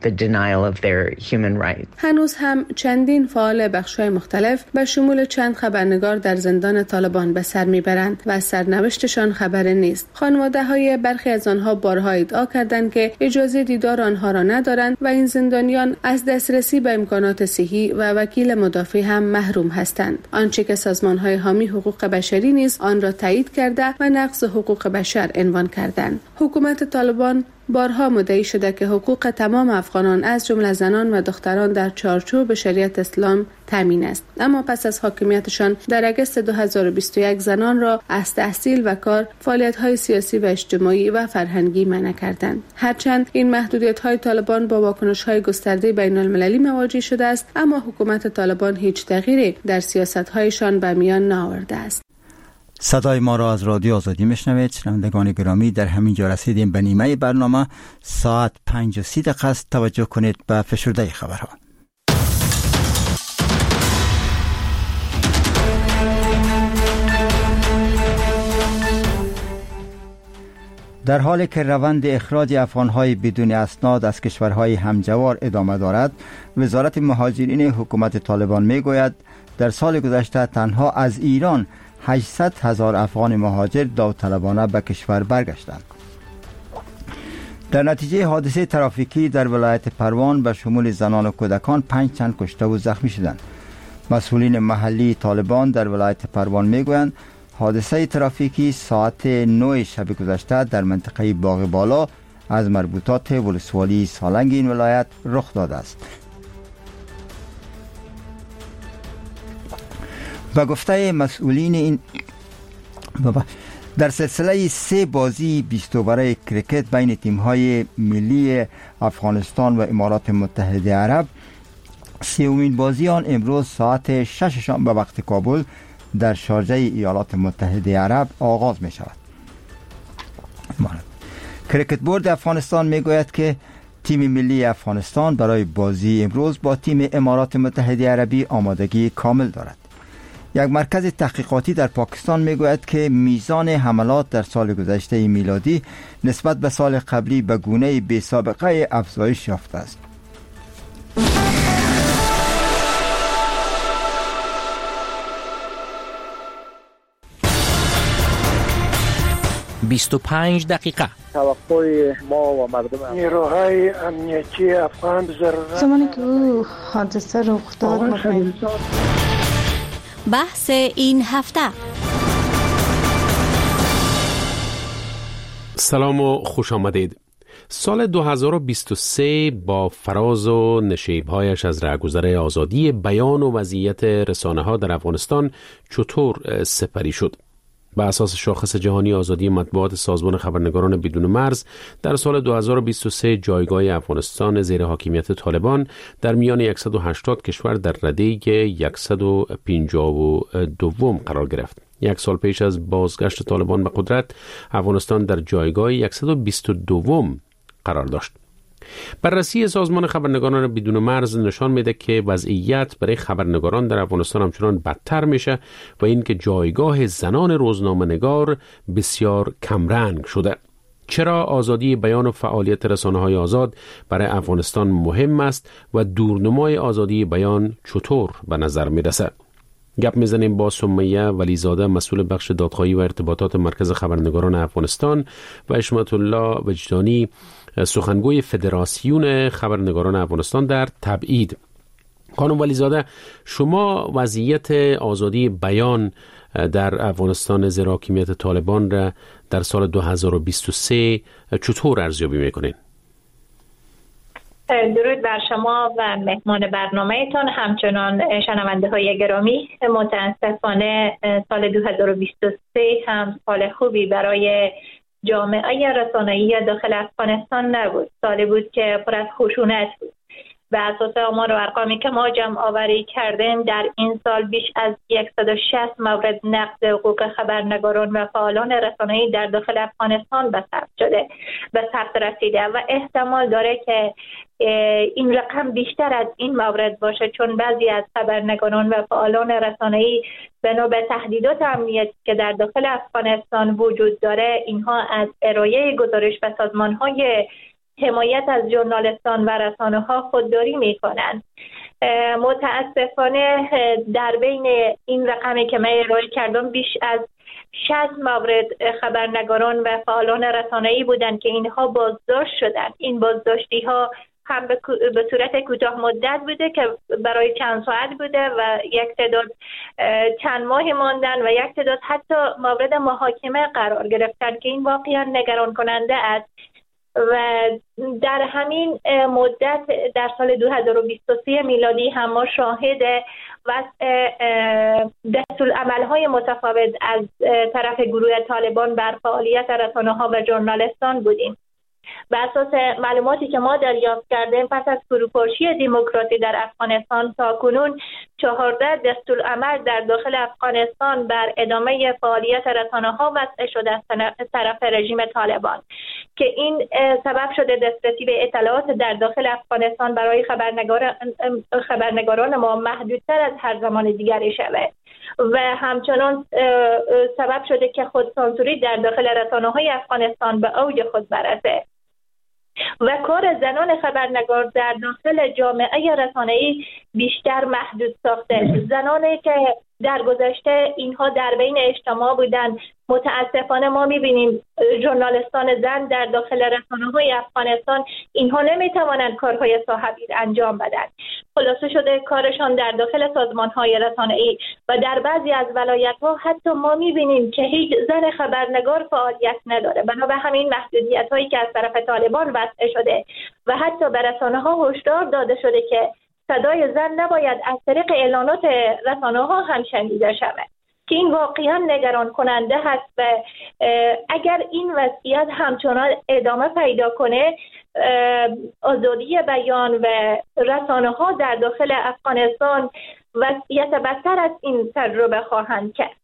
هنوز هم چندین فعال بخش‌های مختلف به شمول چند خبرنگار در زندان طالبان به سر میبرند و از سرنوشتشان خبر نیست. خانواده‌های برخی از آنها بارها ادعا کردند که اجازه دیدار آنها را ندارند و این زندانیان از دسترسی به امکانات صحی و وکیل مدافع هم محروم هستند. آنچه که سازمان‌های حامی حقوق بشری نیز آن را تایید کرده و نقض حقوق بشر عنوان کردند. حکومت طالبان بارها مدعی شده که حقوق تمام افغانان از جمله زنان و دختران در چارچوب شریعت اسلام تامین است، اما پس از حاکمیتشان در اگست 2021 زنان را از تحصیل و کار، فعالیت‌های سیاسی و اجتماعی و فرهنگی منع کردند. هرچند این محدودیت‌های طالبان با واکنش‌های گسترده بین‌المللی مواجه شده است، اما حکومت طالبان هیچ تغییری در سیاست‌هایشان به میان نآورده است. صدای ما را از رادیو آزادی میشنوید. شنوندگان گرامی، در همین جا رسیدیم به نیمه برنامه. ساعت 5:30 است. توجه کنید به فشرده خبرها. در حالی که روند اخراج افغان‌های بدون اسناد از کشورهای همجوار ادامه دارد، وزارت مهاجرین حکومت طالبان میگوید در سال گذشته تنها از ایران 800,000 افغان مهاجر داوطلبانه به کشور برگشتند. در نتیجه حادثه ترافیکی در ولایت پروان به شمول زنان و کودکان 5 تن کشته و زخمی شدند. مسئولین محلی طالبان در ولایت پروان میگویند حادثه ترافیکی ساعت 9 شب گذشته در منطقه باغ بالا از مربوطات ولسوالی سالنگ این ولایت رخ داده است. به گفته مسئولین این در سلسله 3 بازی 20 اووره کرکت بین تیم‌های ملی افغانستان و امارات متحده عرب، 3مین بازی آن امروز ساعت 6 شام به وقت کابل در شارجه ایالات متحده عرب آغاز می شود. کرکت بورد افغانستان می گوید که تیم ملی افغانستان برای بازی امروز با تیم امارات متحده عربی آمادگی کامل دارد. یک مرکز تحقیقاتی در پاکستان میگوید که میزان حملات در سال گذشته میلادی نسبت به سال قبلی به گونه بی سابقه افزایش یافته است. «25 دقیقه». توقع ما و مردم نیروهای امنیتی افغان ضرورت زمانی که او حادثه رخ داد بحث این هفته. سلام و خوش آمدید. سال 2023 با فراز و نشیب‌هایش از رهگذر آزادی بیان و وضعیت رسانه‌ها در افغانستان چطور سپری شد؟ بر اساس شاخص جهانی آزادی مطبوعات سازمان خبرنگاران بدون مرز، در سال 2023 جایگاه افغانستان زیر حاکمیت طالبان در میان 180 کشور در رده 152 قرار گرفت. یک سال پیش از بازگشت طالبان به قدرت، افغانستان در جایگاه 122 قرار داشت. بررسی سازمان خبرنگاران بدون مرز نشان میده که وضعیت برای خبرنگاران در افغانستان همچنان بدتر میشه و اینکه جایگاه زنان روزنامه‌نگار بسیار کمرنگ شده. چرا آزادی بیان و فعالیت رسانه‌های آزاد برای افغانستان مهم است و دورنمای آزادی بیان چطور به نظر میرسه؟ گپ میزنیم با سمیه ولیزاده، مسئول بخش دادخواهی و ارتباطات مرکز خبرنگاران افغانستان، و حشمت الله وجدانی، سخنگوی فدراسیون خبرنگاران افغانستان در تبعید. خانم ولیزاده، شما وضعیت آزادی بیان در افغانستان زیر حاکمیت طالبان را در سال 2023 چطور ارزیابی میکنید؟ درود بر شما و مهمان برنامه‌تان، همچنان شنونده های گرامی. متاسفانه سال 2023 هم سال خوبی برای جامعه رسانه‌ای داخل افغانستان نبود. سالی بود که پر از خشونت بود. به اساس آمار و ارقامی که ما جمع آوری کردیم در این سال بیش از 160 مورد نقض حقوق خبرنگاران و فعالان رسانه‌ای در داخل افغانستان به ثبت رسیده و احتمال داره که این رقم بیشتر از این مورد باشه، چون بعضی از خبرنگاران و فعالان رسانه‌ای بنا به تهدیدات امنیتی که در داخل افغانستان وجود داره، اینها از ارائه گزارش به سازمان‌های حمایت از ژورنالیستان و رسانه‌ها خودداری می‌کنند. متاسفانه در بین این رقمی که من ارائه کردم بیش از 60 مورد خبرنگاران و فعالان رسانه‌ای بودند که اینها بازداشت شدند. این بازداشتی‌ها هم به صورت کوتاه مدت بوده که برای چند ساعت بوده و یک تعداد چند ماه ماندن و یک تعداد حتی مورد محاکمه قرار گرفتن که این واقعا نگران کننده است. و در همین مدت در سال 2023 میلادی هم ما شاهد وضع دستورالعمل‌های متفاوت از طرف گروه طالبان بر فعالیت رسانه‌ها و ژورنالیستان بودیم. بر اساس معلوماتی که ما دریافت کردیم، پس از فروپاشی دموکراسی در افغانستان تاکنون 14 دستورالعمل در داخل افغانستان بر ادامه فعالیت رسانه‌ها وضع شده از طرف رژیم طالبان که این سبب شده دسترسی به اطلاعات در داخل افغانستان برای خبرنگاران ما محدودتر از هر زمان دیگری شود و همچنان سبب شده که خودسانسوری در داخل رسانه‌های افغانستان به اوج خود برسه و کار زنان خبرنگار در داخل جامعه رسانه‌ای بیشتر محدود ساخته. زنانی که در گذشته اینها در بین اجتماع بودند، متاسفانه ما می‌بینیم ژورنالیستان زن در داخل رسانه‌های افغانستان اینها نمی‌توانند کارهای صاحبی انجام بدن. خلاصه شده کارشان در داخل سازمان‌های رسانه‌ای و در بعضی از ولایت‌ها حتی ما می‌بینیم که هیچ زن خبرنگار فعالیت نداره. بنا به همین محدودیت‌هایی که از طرف طالبان وضع شده و حتی به رسانه‌ها هشدار داده شده که صدای زن نباید از طریق اعلانات رسانه‌ها هم شنیده شود که این واقعا نگران کننده هست و اگر این وضعیت همچنان ادامه پیدا کنه، آزادی بیان و رسانه‌ها در داخل افغانستان وضعیت بدتر از این تجربه خواهند کرد.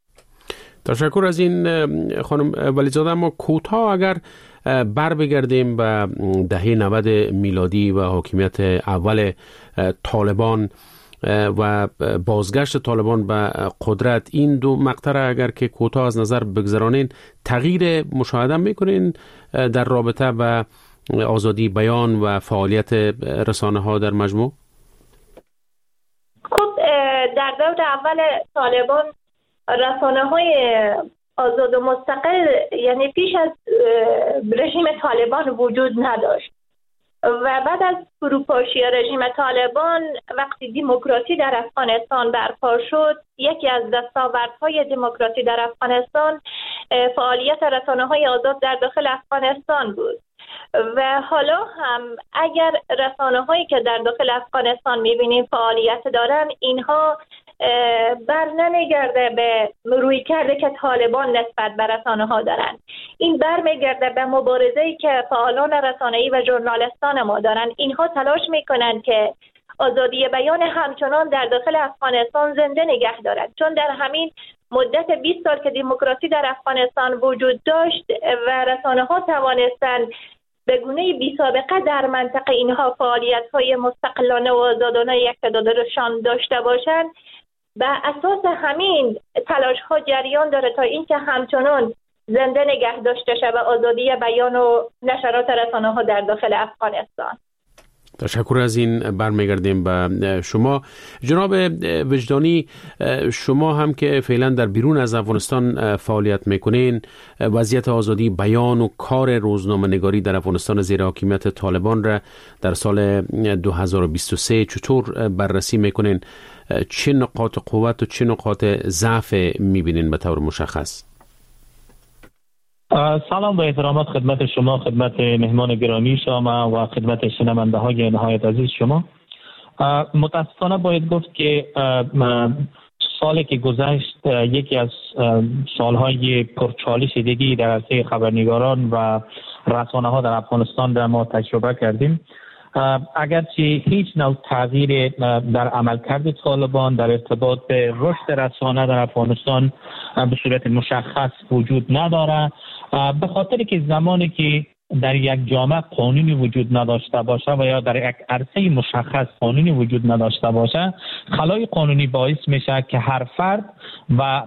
تشکر از این خانم ولیزاده. ما کوتاه اگر بر بگردیم به دهه 90 میلادی و حاکمیت اول طالبان و بازگشت طالبان به قدرت، این دو مقطع اگر که کوتاه از نظر بگذرانین، تغییر مشاهده میکنین در رابطه با آزادی بیان و فعالیت رسانه ها در مجموع؟ خب در دور اول طالبان رسانه های آزاد و مستقل یعنی پیش از رژیم طالبان وجود نداشت و بعد از فروپاشی رژیم طالبان وقتی دموکراسی در افغانستان برپا شد، یکی از دستاوردهای دموکراسی در افغانستان فعالیت رسانه‌های آزاد در داخل افغانستان بود و حالا هم اگر رسانه‌هایی که در داخل افغانستان می‌بینیم فعالیت دارن، اینها بر نمیگرده به رویکردی که طالبان نسبت به رسانه‌ها دارن. این برمیگرده به مبارزه‌ای که فعالان رسانه‌ای و ژورنالیستان ما دارن. اینها تلاش میکنن که آزادی بیان همچنان در داخل افغانستان زنده نگه دارد، چون در همین مدت 20 سال که دموکراسی در افغانستان وجود داشت و رسانه‌ها توانستن به گونه بی سابقه در منطقه اینها فعالیت‌های مستقلانه و آزادانه یک تعدادشان داشته باشند، به اساس همین تلاش‌ها جریان داره تا اینکه همچنان زنده نگه داشته شود آزادی بیان و نشرات رسانه‌ها در داخل افغانستان. تشکر از این. برمیگردیم به شما جناب وجدانی. شما هم که فعلا در بیرون از افغانستان فعالیت میکنین، وضعیت آزادی بیان و کار روزنامه نگاری در افغانستان زیر حاکمیت طالبان را در سال 2023 چطور بررسی میکنین؟ چه نقاط قوت و چه نقاط ضعف میبینین به طور مشخص؟ سلام و احترامات خدمت شما، خدمت مهمان گرامی شما و خدمت شنونده های نهایت عزیز شما. متاسفانه باید گفت که سالی که گذشت یکی از سالهای پرچالش دیگی در عرصه خبرنگاران و رسانه ها در افغانستان را ما تجربه کردیم. اگرچه هیچ نوع تغییر در عملکرد طالبان در ارتباط به رشد رسانه در افغانستان به صورت مشخص وجود نداره، به خاطر که زمانی که در یک جامعه قانونی وجود نداشته باشه و یا در یک عرصه مشخص قانونی وجود نداشته باشه، خلای قانونی باعث میشه که هر فرد و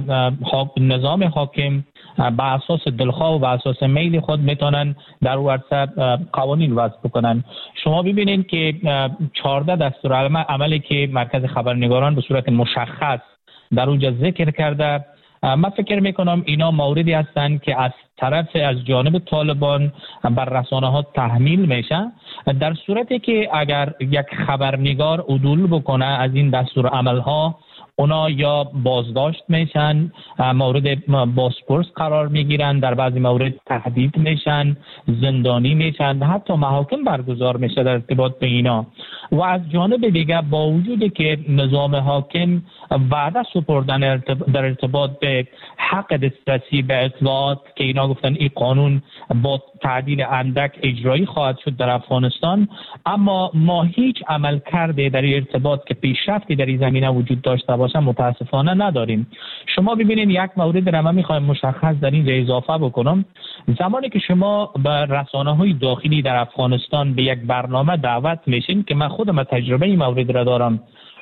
نظام حاکم به اساس دلخواه و به اساس میل خود میتونن در اون عرصه قوانین وضع بکنن. شما ببینید که 14 دستورالعملی که مرکز خبرنگاران به صورت مشخص در اونجا ذکر کرده، من فکر میکنم اینا موردی هستند که از جانب طالبان بر رسانه ها تحمیل میشه، در صورتی که اگر یک خبرنگار عدول بکنه از این دستورالعمل ها، اونا یا بازداشت میشن، مورد بازپرس قرار میگیرن، در بعضی مورد تهدید میشن، زندانی میشن، حتی محاکم برگزار میشه در ارتباط به اینا. و از جانب دیگه با وجودی که نظام حاکم وعده سپردن در ارتباط به حق دسترسی به اطلاعات که اینا گفتن این قانون با تعدیل اندک اجرایی خواهد شد در افغانستان، اما ما هیچ عمل کرده در ارتباط که پیشرفتی در این زمینه وجود داشته باشه متاسفانه نداریم. شما ببینید یک مورد را من میخوایم مشخص در اینجا اضافه بکنم. زمانی که شما به رسانه‌های داخلی در افغانستان به یک برنامه دعوت میشین، که من خودم تجربه این مورد را دارم،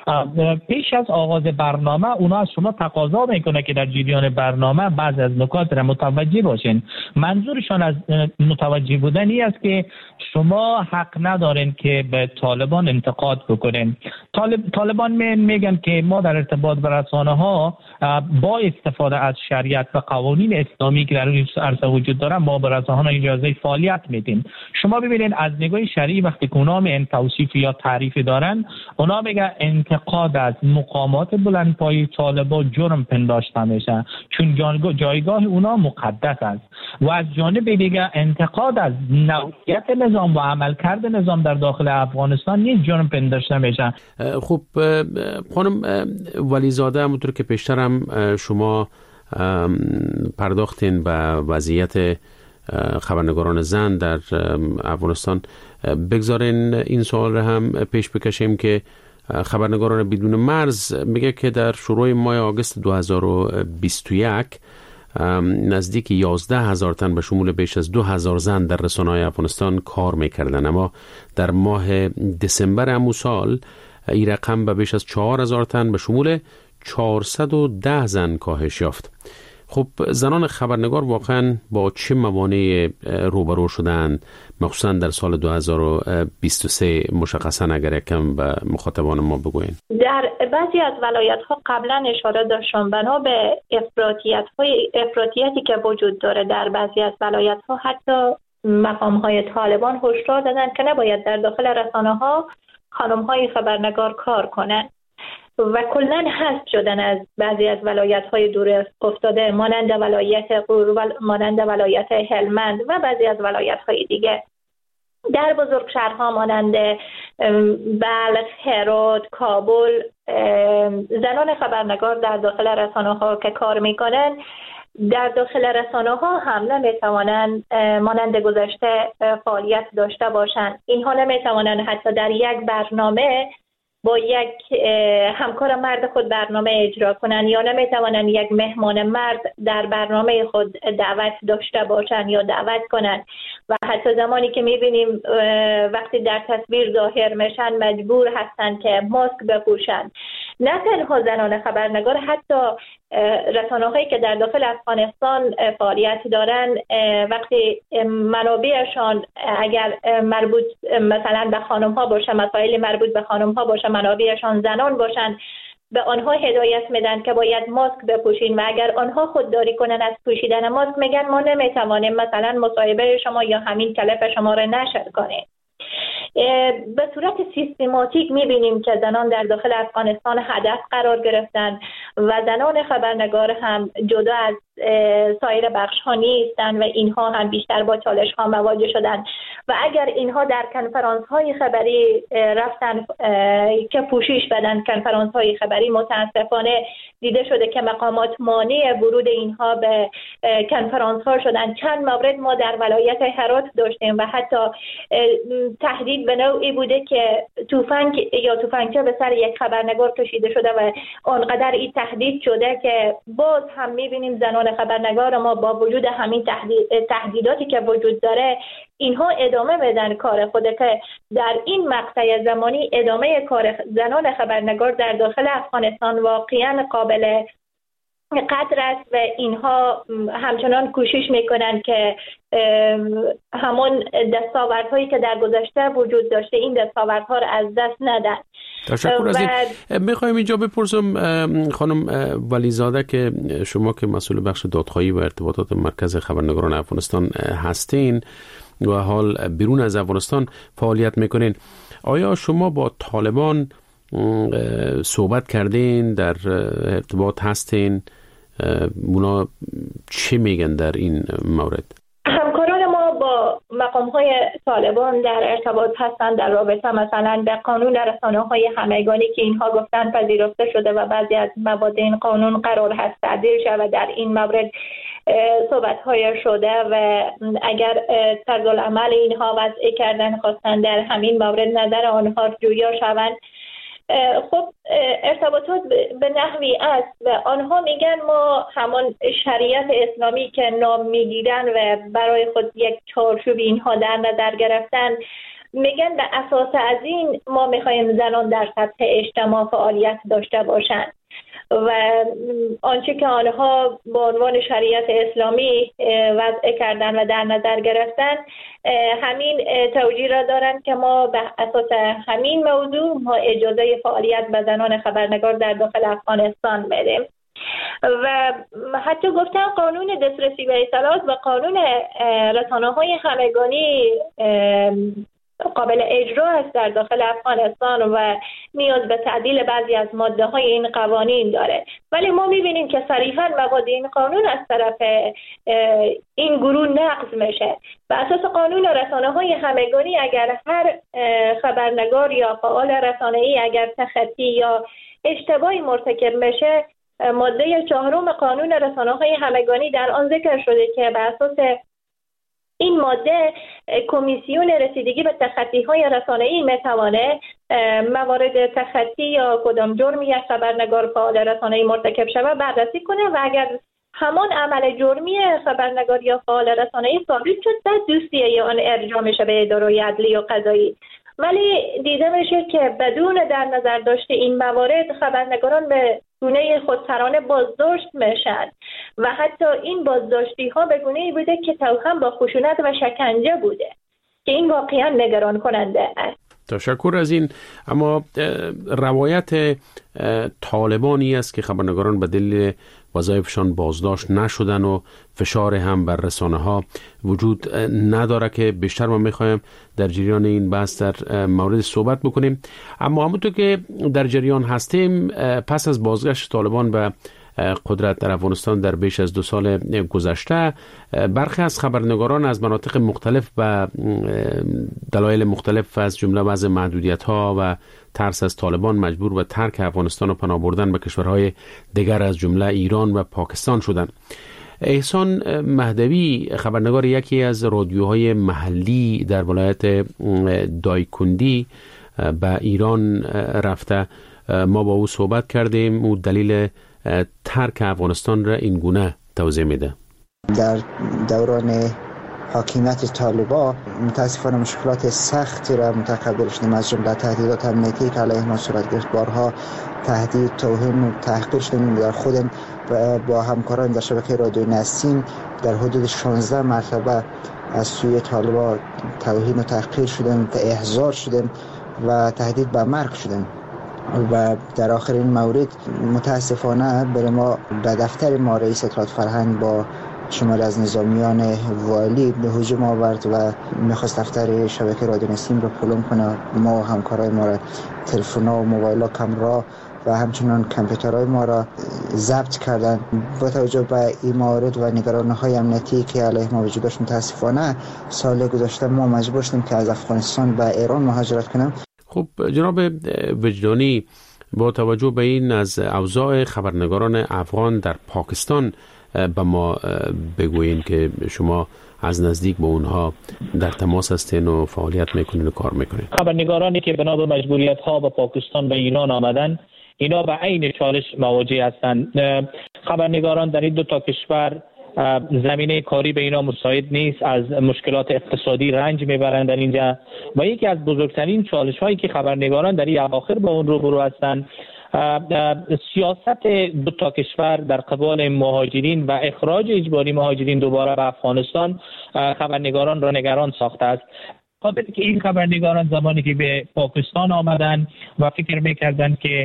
پیش از آغاز برنامه اونا از شما تقاضا میکنه که در جریان برنامه بعض از نکات را متوجه باشین. منظورشان از متوجه بودن این است که شما حق ندارین که به طالبان انتقاد بکنین. طالبان میگن که ما در ارتباط به رسانه ها با استفاده از شریعت و قوانین اسلامی که در این عرصه وجود داره، ما به رسانه ها اجازه فعالیت میدیم. شما ببینید از نگاه شرعی وقتی که اونا میگن توصیف یا تعریف دارن، اونا میگن انتقاد از مقامات بلندپایه طالبان جرم پنداشته میشه، چون جایگاه اونا مقدس است. و از جانب دیگه انتقاد از نوعیت نظام و عملکرد نظام در داخل افغانستان نیز جرم پنداشته میشه. خب خانم ولیزاده، همونطور که پیشترم شما پرداختین به وضعیت خبرنگاران زن در افغانستان، بگذارین این سوال را هم پیش بکشیم که خبرنگاران بدون مرز میگه که در شروع ماه آگوست 2021 نزدیک 11,000 تن به شمول بیش از 2,000 زن در رسانه‌های افغانستان کار میکردن، اما در ماه دسامبر همون سال این رقم به بیش از 4,000 تن به شمول 410 زن کاهش یافت. خب زنان خبرنگار واقعا با چه موانع روبرو شدند، مخصوصا در سال 2023 مشخصا اگر یکم به مخاطبان ما بگوین؟ در بعضی از ولایت‌ها قبلا اشاره داشتم، بنا به افراطیتی که وجود داره در بعضی از ولایت‌ها، حتی مقام‌های طالبان هشدار دادن که نباید در داخل رسانه‌ها خانم‌های خبرنگار کار کنند و کلاً حذف شدن از بعضی از ولایت‌های دور افتاده مانند ولایت غور، مانند ولایت هلمند و بعضی از ولایت‌های دیگه. در بزرگ شهرها مانند بلخ، هرات، کابل، زنان خبرنگار در داخل رسانه‌ها که کار می‌کنند در داخل رسانه‌ها هم نمی‌توانند مانند گذشته فعالیت داشته باشند. اینها نمی‌توانند حتی در یک برنامه با یک همکار مرد خود برنامه اجرا کنند، یا نمیتوانند یک مهمان مرد در برنامه خود دعوت داشته باشند یا دعوت کنند. و حتی زمانی که میبینیم وقتی در تصویر ظاهر میشن مجبور هستند که ماسک بپوشند. نه تنها زنان خبرنگار، حتی رسانه‌هایی که در داخل افغانستان فعالیت دارند، وقتی منابعشان اگر مربوط مثلا به خانم‌ها باشه، مسائل مربوط به خانم‌ها باشه، منابعشان زنان باشند، به آنها هدایت میدن که باید ماسک بپوشین و اگر آنها خودداری کنن از پوشیدن ماسک میگن ما نمیتوانیم مثلا مصاحبه شما یا همین کلپ شما را نشر کنیم. به صورت سیستماتیک میبینیم که زنان در داخل افغانستان هدف قرار گرفتن و زنان خبرنگار هم جدا از سایر بخش ها نیستن و اینها هم بیشتر با چالش ها مواجه شدن و اگر اینها در کنفرانس های خبری رفتن که پوشش بدن کنفرانس های خبری، متاسفانه دیده شده که مقامات مانع ورود اینها به کنفرانس ها شدن. چند مورد ما در ولایت هرات داشتیم و حتی تهدید به نوعی بوده که تفنگ یا تفنگچه به سر یک خبرنگار کشیده شده و آنقدر این تهدید شده که باز هم میبینیم زنان خبرنگار ما با وجود همین تهدیداتی که وجود داره اینها ادامه بدن کار خود، که در این مقطع زمانی ادامه کار زنان خبرنگار در داخل افغانستان واقعا قابل قدر است و اینها همچنان کوشش میکنن که همون دستاوردهایی که در گذشته وجود داشته این دستاوردها را از دست ندن. تشکر از این. میخوایم اینجا بپرسم خانم ولیزاده که شما که مسئول بخش دادخواهی و ارتباطات مرکز خبرنگاران افغانستان هستین و حال بیرون از افغانستان فعالیت میکنین، آیا شما با طالبان صحبت کردین، در ارتباط هستین؟ اونا چی میگن در این مورد؟ همکاران ما با مقام‌های طالبان در ارتباط هستند در رابطه مثلا به قانون رسانه‌های همگانی که اینها گفتن پذیرفته شده و بعضی از مواد این قانون قرار هست تعدیل شود. در این مورد صحبت‌های شده و اگر طرز العمل اینها وضع کردن خواستن در همین مورد نظر آنها جویا شوند. خب ارتباطات به نحوی است و آنها میگن ما همان شریعت اسلامی که نام میگیرن و برای خود یک چارچوب اینها در نظر گرفتن، میگن به اساس از این ما میخوایم زنان در سطح اجتماع فعالیت داشته باشند و آنچه که آنها به عنوان شریعت اسلامی وضع کردن و در نظر گرفتن همین توجیه را دارند که ما به اساس همین موضوع ما اجازه فعالیت به زنان خبرنگار در داخل افغانستان بدیم و حتی گفتن قانون دسترسی به اطلاعات و قانون رسانه‌های همگانی قابل اجرا است در داخل افغانستان و نیاز به تعدیل بعضی از ماده های این قوانین داره، ولی ما میبینیم که صریحاً مواد این قانون از طرف این گروه نقض میشه. به اساس قانون رسانه های همگانی اگر هر خبرنگار یا فعال رسانه‌ای اگر تخطی یا اشتباهی مرتکب میشه، ماده 4 قانون رسانه های همگانی در آن ذکر شده که به اساس این ماده کمیسیون رسیدگی به تخطی‌های رسانه‌ای می‌تواند موارد تخطی یا کدام جرمی یک خبرنگار فعال رسانه‌ای مرتکب شود بررسی کنه و اگر همان عمل جرمی خبرنگار یا فعال رسانه‌ای ثابت شد بعد دوستیه آن ارجاع میشه به اداره عدلی و قضایی. ولی دیده میشه که بدون در نظر داشته این موارد خبرنگاران به گونه خودسرانه بازداشت میشن و حتی این بازداشتی ها به گونه‌ای بوده که توأم با خشونت و شکنجه بوده که این واقعا نگران کننده است. تشکر از این. اما روایت طالبانی است که خبرنگاران به دلیل وظایفشان بازداشت نشدن و فشار هم بر رسانه ها وجود نداره که بیشتر ما میخوایم در جریان این بحث در مورد صحبت بکنیم. اما همونطور که در جریان هستیم، پس از بازگشت طالبان به قدرت در افغانستان در بیش از 2 سال گذشته، برخی از خبرنگاران از مناطق مختلف و دلایل مختلف از جمله وضع محدودیت‌ها و ترس از طالبان مجبور به ترک افغانستان و پناه بردن به کشورهای دیگر از جمله ایران و پاکستان شدند. احسان مهدوی، خبرنگار یکی از رادیوهای محلی در ولایت دایکندی، به ایران رفته. ما با او صحبت کردیم. او دلیل ترک افغانستان را این گونه توضیح میده. در دوران حاکمیت طالبان متاسفانه مشکلات سختی را متقبل شدیم، از جمله تهدیدات امنیتی که علیه ما صورت گرفت. بارها تهدید، توهین و تحقیر شدیم. در خودم با همکاران در شبکه رادیو نسیم در حدود 16 مرتبه از سوی طالبان توهین و تحقیر شدیم، احضار شدیم و تهدید به مرگ شدیم. و در آخر این مورد متاسفانه برای ما به دفتر ما رئیس اطلاعات فرهنگ با شماری از نظامیان والی به هجوم آورد و میخواست دفتر شبکه رادیو نسیم رو پلم کنه. ما و همکارای ما را تلفن‌ها و موبایل‌ها، کامرا و همچنان کامپیوترهای ما را ضبط کردند. با توجه به این موارد و نگرانی‌های امنیتی که علیه ما وجود داشت، متاسفانه سال گذشته ما مجبور شدیم که از افغانستان به ایران مهاجرت کنیم. خب جناب وجدانی، با توجه به این از اوضاع خبرنگاران افغان در پاکستان به ما بگویین که شما از نزدیک با اونها در تماس هستین و فعالیت میکنین و کار میکنین. خبرنگارانی که بنا به مجبوریت ها به پاکستان و ایران آمدن، اینا به عین چالش مواجه هستند. خبرنگاران در این دو تا کشور زمینه کاری به اینا مساعد نیست، از مشکلات اقتصادی رنج میبرند در اینجا و یکی از بزرگترین چالش هایی که خبرنگاران در این اواخر با اون روبرو هستند سیاست دو تا کشور در قبال مهاجرین و اخراج اجباری مهاجرین دوباره به افغانستان خبرنگاران را نگران ساخته است. خاطر که این خبرنگاران زمانی که به پاکستان آمدن و فکر میکردند که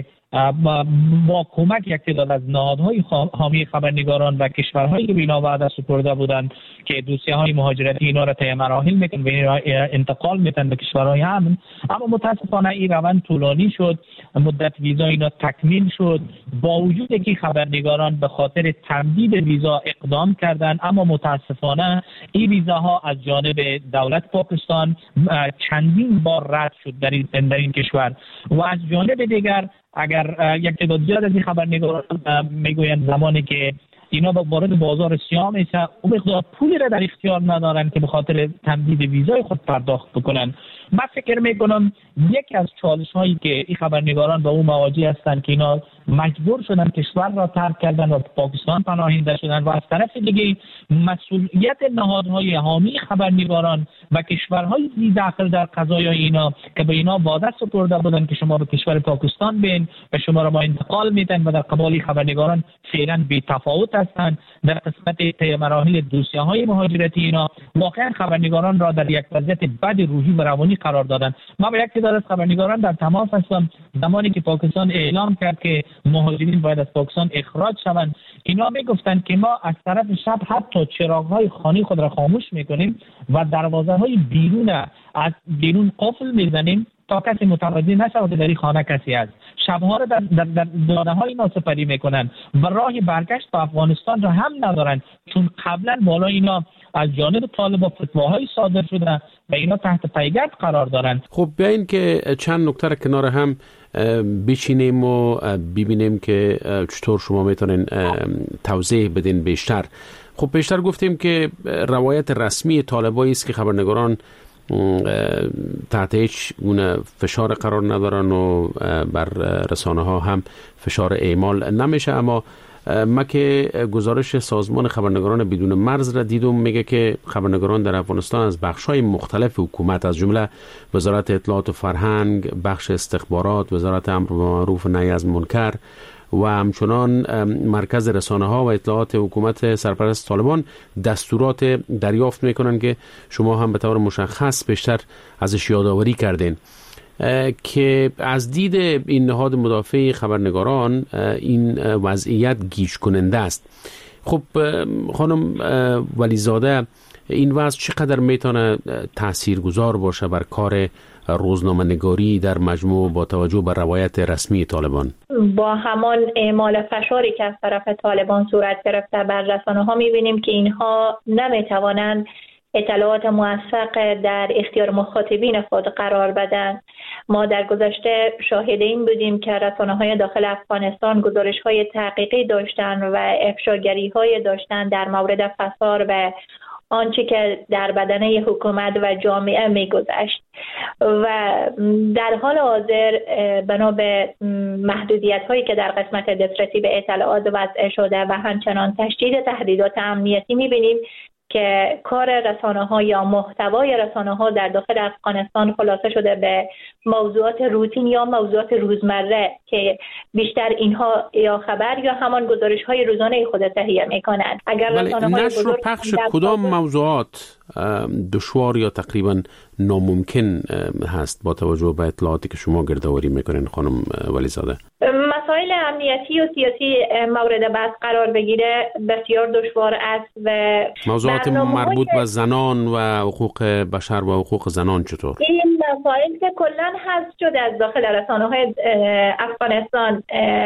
با کمک یک تعداد از نهادهای حامی خبرنگاران و کشورهایی که به اینا وعده سپرده بودند که دوسیه‌های مهاجرتی اینا را طی مراحل میکنن و انتقال میتن به کشورهای امن، اما متاسفانه این روند طولانی شد، مدت ویزا اینا تکمیل شد، با وجود که خبرنگاران به خاطر تمدید ویزا اقدام کردند، اما متاسفانه این ویزاها از جانب دولت پاکستان چندین بار رد شد در این کشور و از جانب دیگر اگر یک تعداد زیاد از این خبرنگاران میگویند زمانی که اینا وارد بازار سیاه میشه اون مقدار پولی را در اختیار ندارن که به خاطر تمدید ویزای خود پرداخت بکنن. من فکر میکنم یکی از چالش هایی که این خبرنگاران با اون مواجه هستند که اینا مجبور شدن کشور را ترک کردن و پاکستان پناهنده شدن و از طرف دیگه مسئولیت نهادهای حامی خبرنگاران و کشورهای داخل در قضایا اینا که به اینا وعده سپرده بودن که شما به کشور پاکستان بین و شما را ما انتقال میدن و در قبال خبرنگاران فعلا بی تفاوت هستند در قسمت طی مراحل دوسیه‌های مهاجرتی اینا واقعا خبرنگاران را در یک وضعیت بد روحی و روانی قرار دادن. ما با یک تعداد از خبرنگاران در تماس هستم زمانی که پاکستان اعلام کرد که مهاجرین باید از پاکستان اخراج شوند، اینا میگفتند که ما از طرف شب حتی چراغ‌های خانه خود را خاموش میکنیم و دروازه‌های بیرون قفل میزنیم تا کسی متوجه نشود در این خانه کسی است. شبها را در دانه‌های اینا سپری میکنن و راه برگشت به افغانستان را هم ندارن، چون قبلا بالا اینا از جانب طالبان فتواهای صادر شده و اینا تحت پیگرد قرار دارن. خب بیاین که چند نکته را کنار هم بچینیم و ببینیم که چطور شما میتونین توضیح بدین بیشتر. خب بیشتر گفتیم که روایت رسمی طالبایی است که خبرنگاران تحت هیچ گونه فشار قرار ندارن و بر رسانه ها هم فشار اعمال نمیشه، اما ما که گزارش سازمان خبرنگاران بدون مرز را دیدم میگه که خبرنگاران در افغانستان از بخش‌های مختلف حکومت از جمله وزارت اطلاعات و فرهنگ، بخش استخبارات، وزارت امر بالمعروف و نهی از منکر و همچنان مرکز رسانه‌ها و اطلاعات حکومت سرپرست طالبان دستورات دریافت میکنن که شما هم به طور مشخص بیشتر ازش یادآوری کردین که از دید این نهاد مدافع خبرنگاران این وضعیت گیج کننده است. خب خانم ولیزاده، این وضع چقدر میتونه تاثیرگذار باشه بر کار روزنامه‌نگاری در مجموع با توجه به روایت رسمی طالبان؟ با همان اعمال فشاری که از طرف طالبان صورت گرفته بر رسانه‌ها می‌بینیم که اینها نمی‌توانند اطلاعات موثق در اختیار مخاطبین خود قرار بدن. ما در گذشته شاهد این بودیم که رسانه‌های داخل افغانستان گزارش‌های تحقیقی داشتند و افشاگری‌های داشتند در مورد فساد و آنچه که در بدنه حکومت و جامعه می‌گذشت و در حال حاضر بنا به محدودیت‌هایی که در قسمت دسترسی به اطلاعات وضع شده و همچنان تشدید تهدیدات امنیتی می‌بینیم که کار رسانه‌ها یا محتوای رسانه‌ها در داخل افغانستان خلاصه شده به موضوعات روتین یا موضوعات روزمره که بیشتر اینها یا خبر یا همان گزارش‌های روزانه خود تهیه می‌کنند. اگر رسانه‌های نشر و پخش کدام موضوعات دشوار یا تقریبا ناممکن هست با توجه به اطلاعاتی که شما گردآوری می‌کنین خانم ولیزاده؟ مسائل امنیتی و سیاسی مورد بحث قرار بگیره بسیار دشوار است و موضوعات مربوط به زنان و حقوق بشر و حقوق زنان چطور؟ این مسائل که کلا حذف شده از داخل رسانه‌های افغانستان،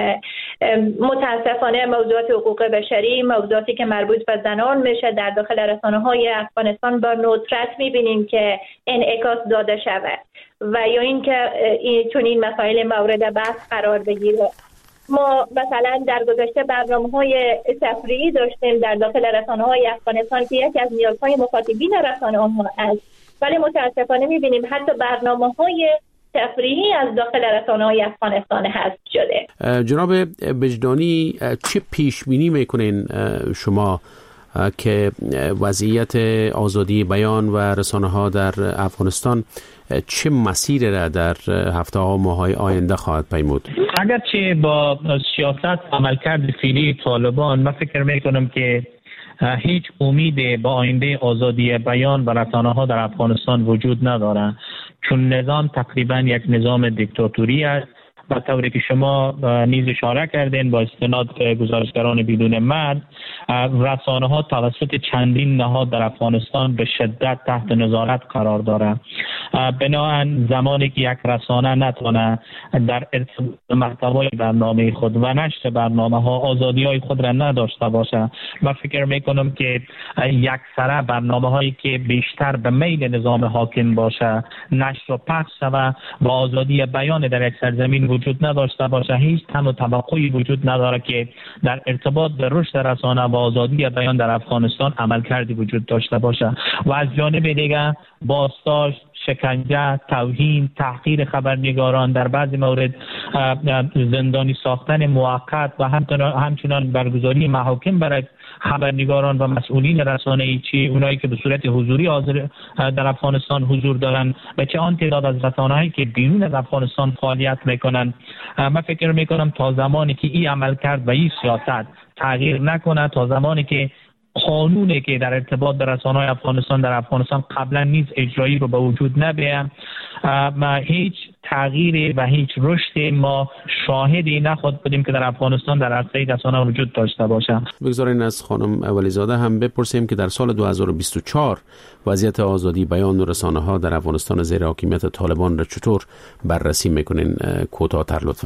متاسفانه موضوعات حقوق بشری، موضوعاتی که مربوط به زنان میشه در داخل رسانه‌های افغانستان با ندرت می‌بینیم که انعکاس داده شود و یا اینکه چون این مسائل مورد بحث قرار بگیره. ما مثلا در گذشته برنامه‌های تفریحی داشتیم در داخل رسانه‌های افغانستان که یکی از نیازهای مخاطبین رسانه‌ها است، ولی متاسفانه می‌بینیم حتی برنامه‌های تفریحی از داخل رسانه‌های افغانستان حذف شده. جناب وجدانی، چه پیش بینی می‌کنین شما که وضعیت آزادی بیان و رسانه‌ها در افغانستان چه مسیری را در هفته‌ها و ماه‌های آینده خواهد پیمود؟ اگرچه با سیاست عملکرد فعلی طالبان من فکر می‌کنم که هیچ امید با آینده آزادی بیان و رسانه‌ها در افغانستان وجود ندارد، چون نظام تقریبا یک نظام دیکتاتوری است و طوری که شما نیز اشاره کردین با استناد به گزارشگران بدون مرز، رسانه‌ها توسط چندین نهاد در افغانستان به شدت تحت نظارت قرار دارد. بنابراین زمانی که یک رسانه نتونه در محتوای برنامه خود و نشر برنامه‌ها آزادی‌های خود را نداشته باشه، من فکر می‌کنم که یکسره برنامه‌هایی که بیشتر به میل نظام حاکم باشه نشر و پخش شود و آزادی بیان در یک سرزمین وجود نداشته باشه، هیچ تن و توقعی وجود نداره که در ارتباط به رشد رسانه و آزادی بیان در افغانستان عملکردی وجود داشته باشه. و از جانب دیگر بازداشت، شکنجه، توهین، تحقیر خبرنگاران، در بعضی مورد زندانی ساختن موقت و همچنان برگزاری محاکم برای خبرنگاران و مسئولین رسانه‌ای، چه اونایی که به صورت حضوری حاضر در افغانستان حضور دارن و چه آن تعداد از رسانه‌هایی که بیرون از افغانستان فعالیت میکنن. من فکر میکنم تا زمانی که این عملکرد و این سیاست تغییر نکنه، تا زمانی که قانونی که در ارتباط به رسانه‌های افغانستان در افغانستان قبلا نیز اجرایی رو به وجود نبیه، ما هیچ تغییری و هیچ رشدی ما شاهدی نخواهد بودیم که در افغانستان در عرصه رسانه وجود داشته باشه. بگذارین از خانم ولیزاده هم بپرسیم که در سال 2024 وضعیت آزادی بیان و رسانه‌ها در افغانستان زیر حاکمیت طالبان را چطور بررسی میکنین؟ کوتاه‌تر لطفاً.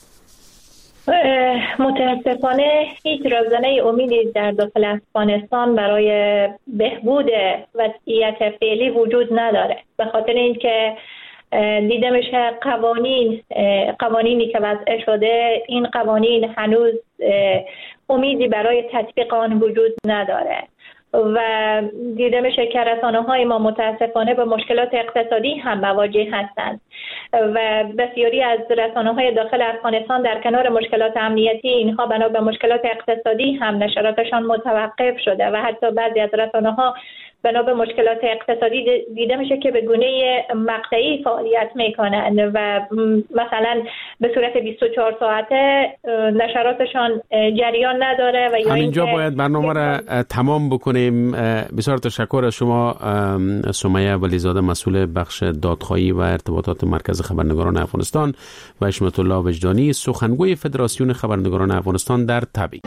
متاسفانه هیچ رازنه امیدی در داخل افغانستان برای بهبود وضعیت فعلی وجود نداره، به خاطر اینکه دیده میشه قوانینی که وضع شده، این قوانین هنوز امیدی برای تطبیق آن وجود نداره و دیده میشه که رسانه‌های ما متاسفانه به مشکلات اقتصادی هم مواجه هستند و بسیاری از رسانه‌های داخل افغانستان در کنار مشکلات امنیتی اینها بنا به مشکلات اقتصادی هم نشراتشان متوقف شده و حتی بعضی از رسانه‌ها بنا به مشکلات اقتصادی دیده میشه که به گونه مقطعی فعالیت میکنن و مثلا به صورت 24 ساعته نشراتشان جریان نداره و یا همینجا باید برنامه را تمام بکنیم. بسیار تشکر از شما سمیه ولیزاده، مسئول بخش دادخواهی و ارتباطات مرکز خبرنگاران افغانستان، و حشمت الله وجدانی، سخنگوی فدراسیون خبرنگاران افغانستان در تبعیض.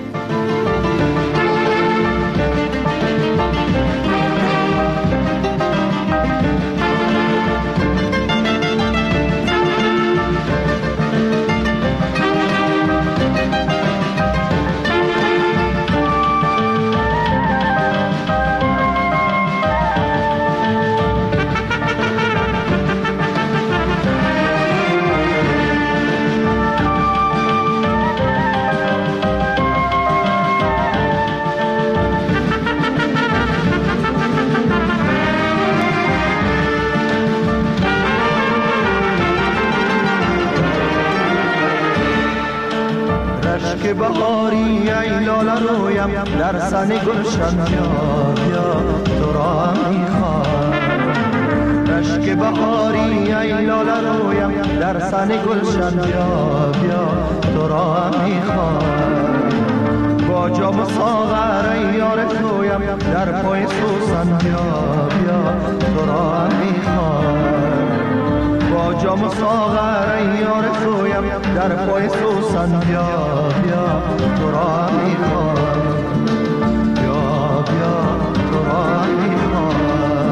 بهاری ای لاله رویم در سن گلشن بیا تو را میخوام. رشک بهاری ای لاله رویم در سن گلشن بیا تو را میخوام. با جام و ساغر ای یار تویم در پای سوسن بیا تو را میخوام. با جام و ساغر ای یار تویم در پای سوسن بیا بیا تو را میخوام بیا بیا تو را میخوام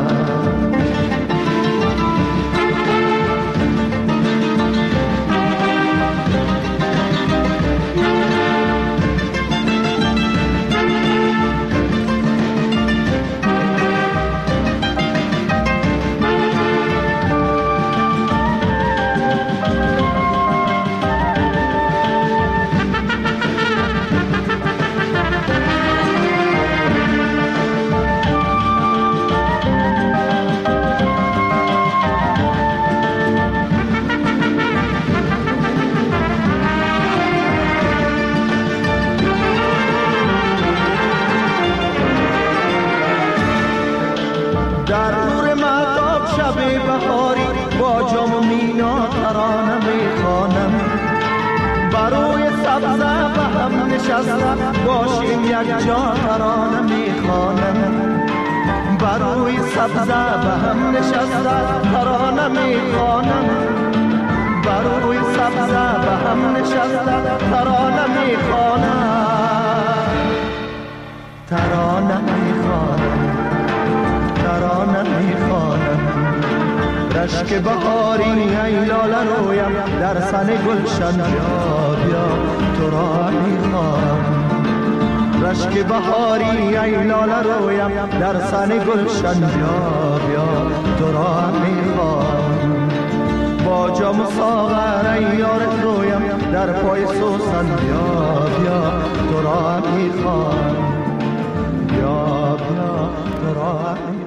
باشیم یک جا ترانه میخوانم بروی سبزه به هم نشسته ترانه میخوانم بروی سبزه به هم نشسته ترانه میخوانم ترانه میخوانم ترانه میخوانم رشک بهاری ای لاله رویم در سن گلشن بیا بیا تو را میخوام رشک بهاری ای لاله رویم در سن گلشن بیا بیا تو را میخوام با جام ساغر ای یار رویم در پای سوسن بیا بیا تو را میخوام بیا بیا تو را میخوام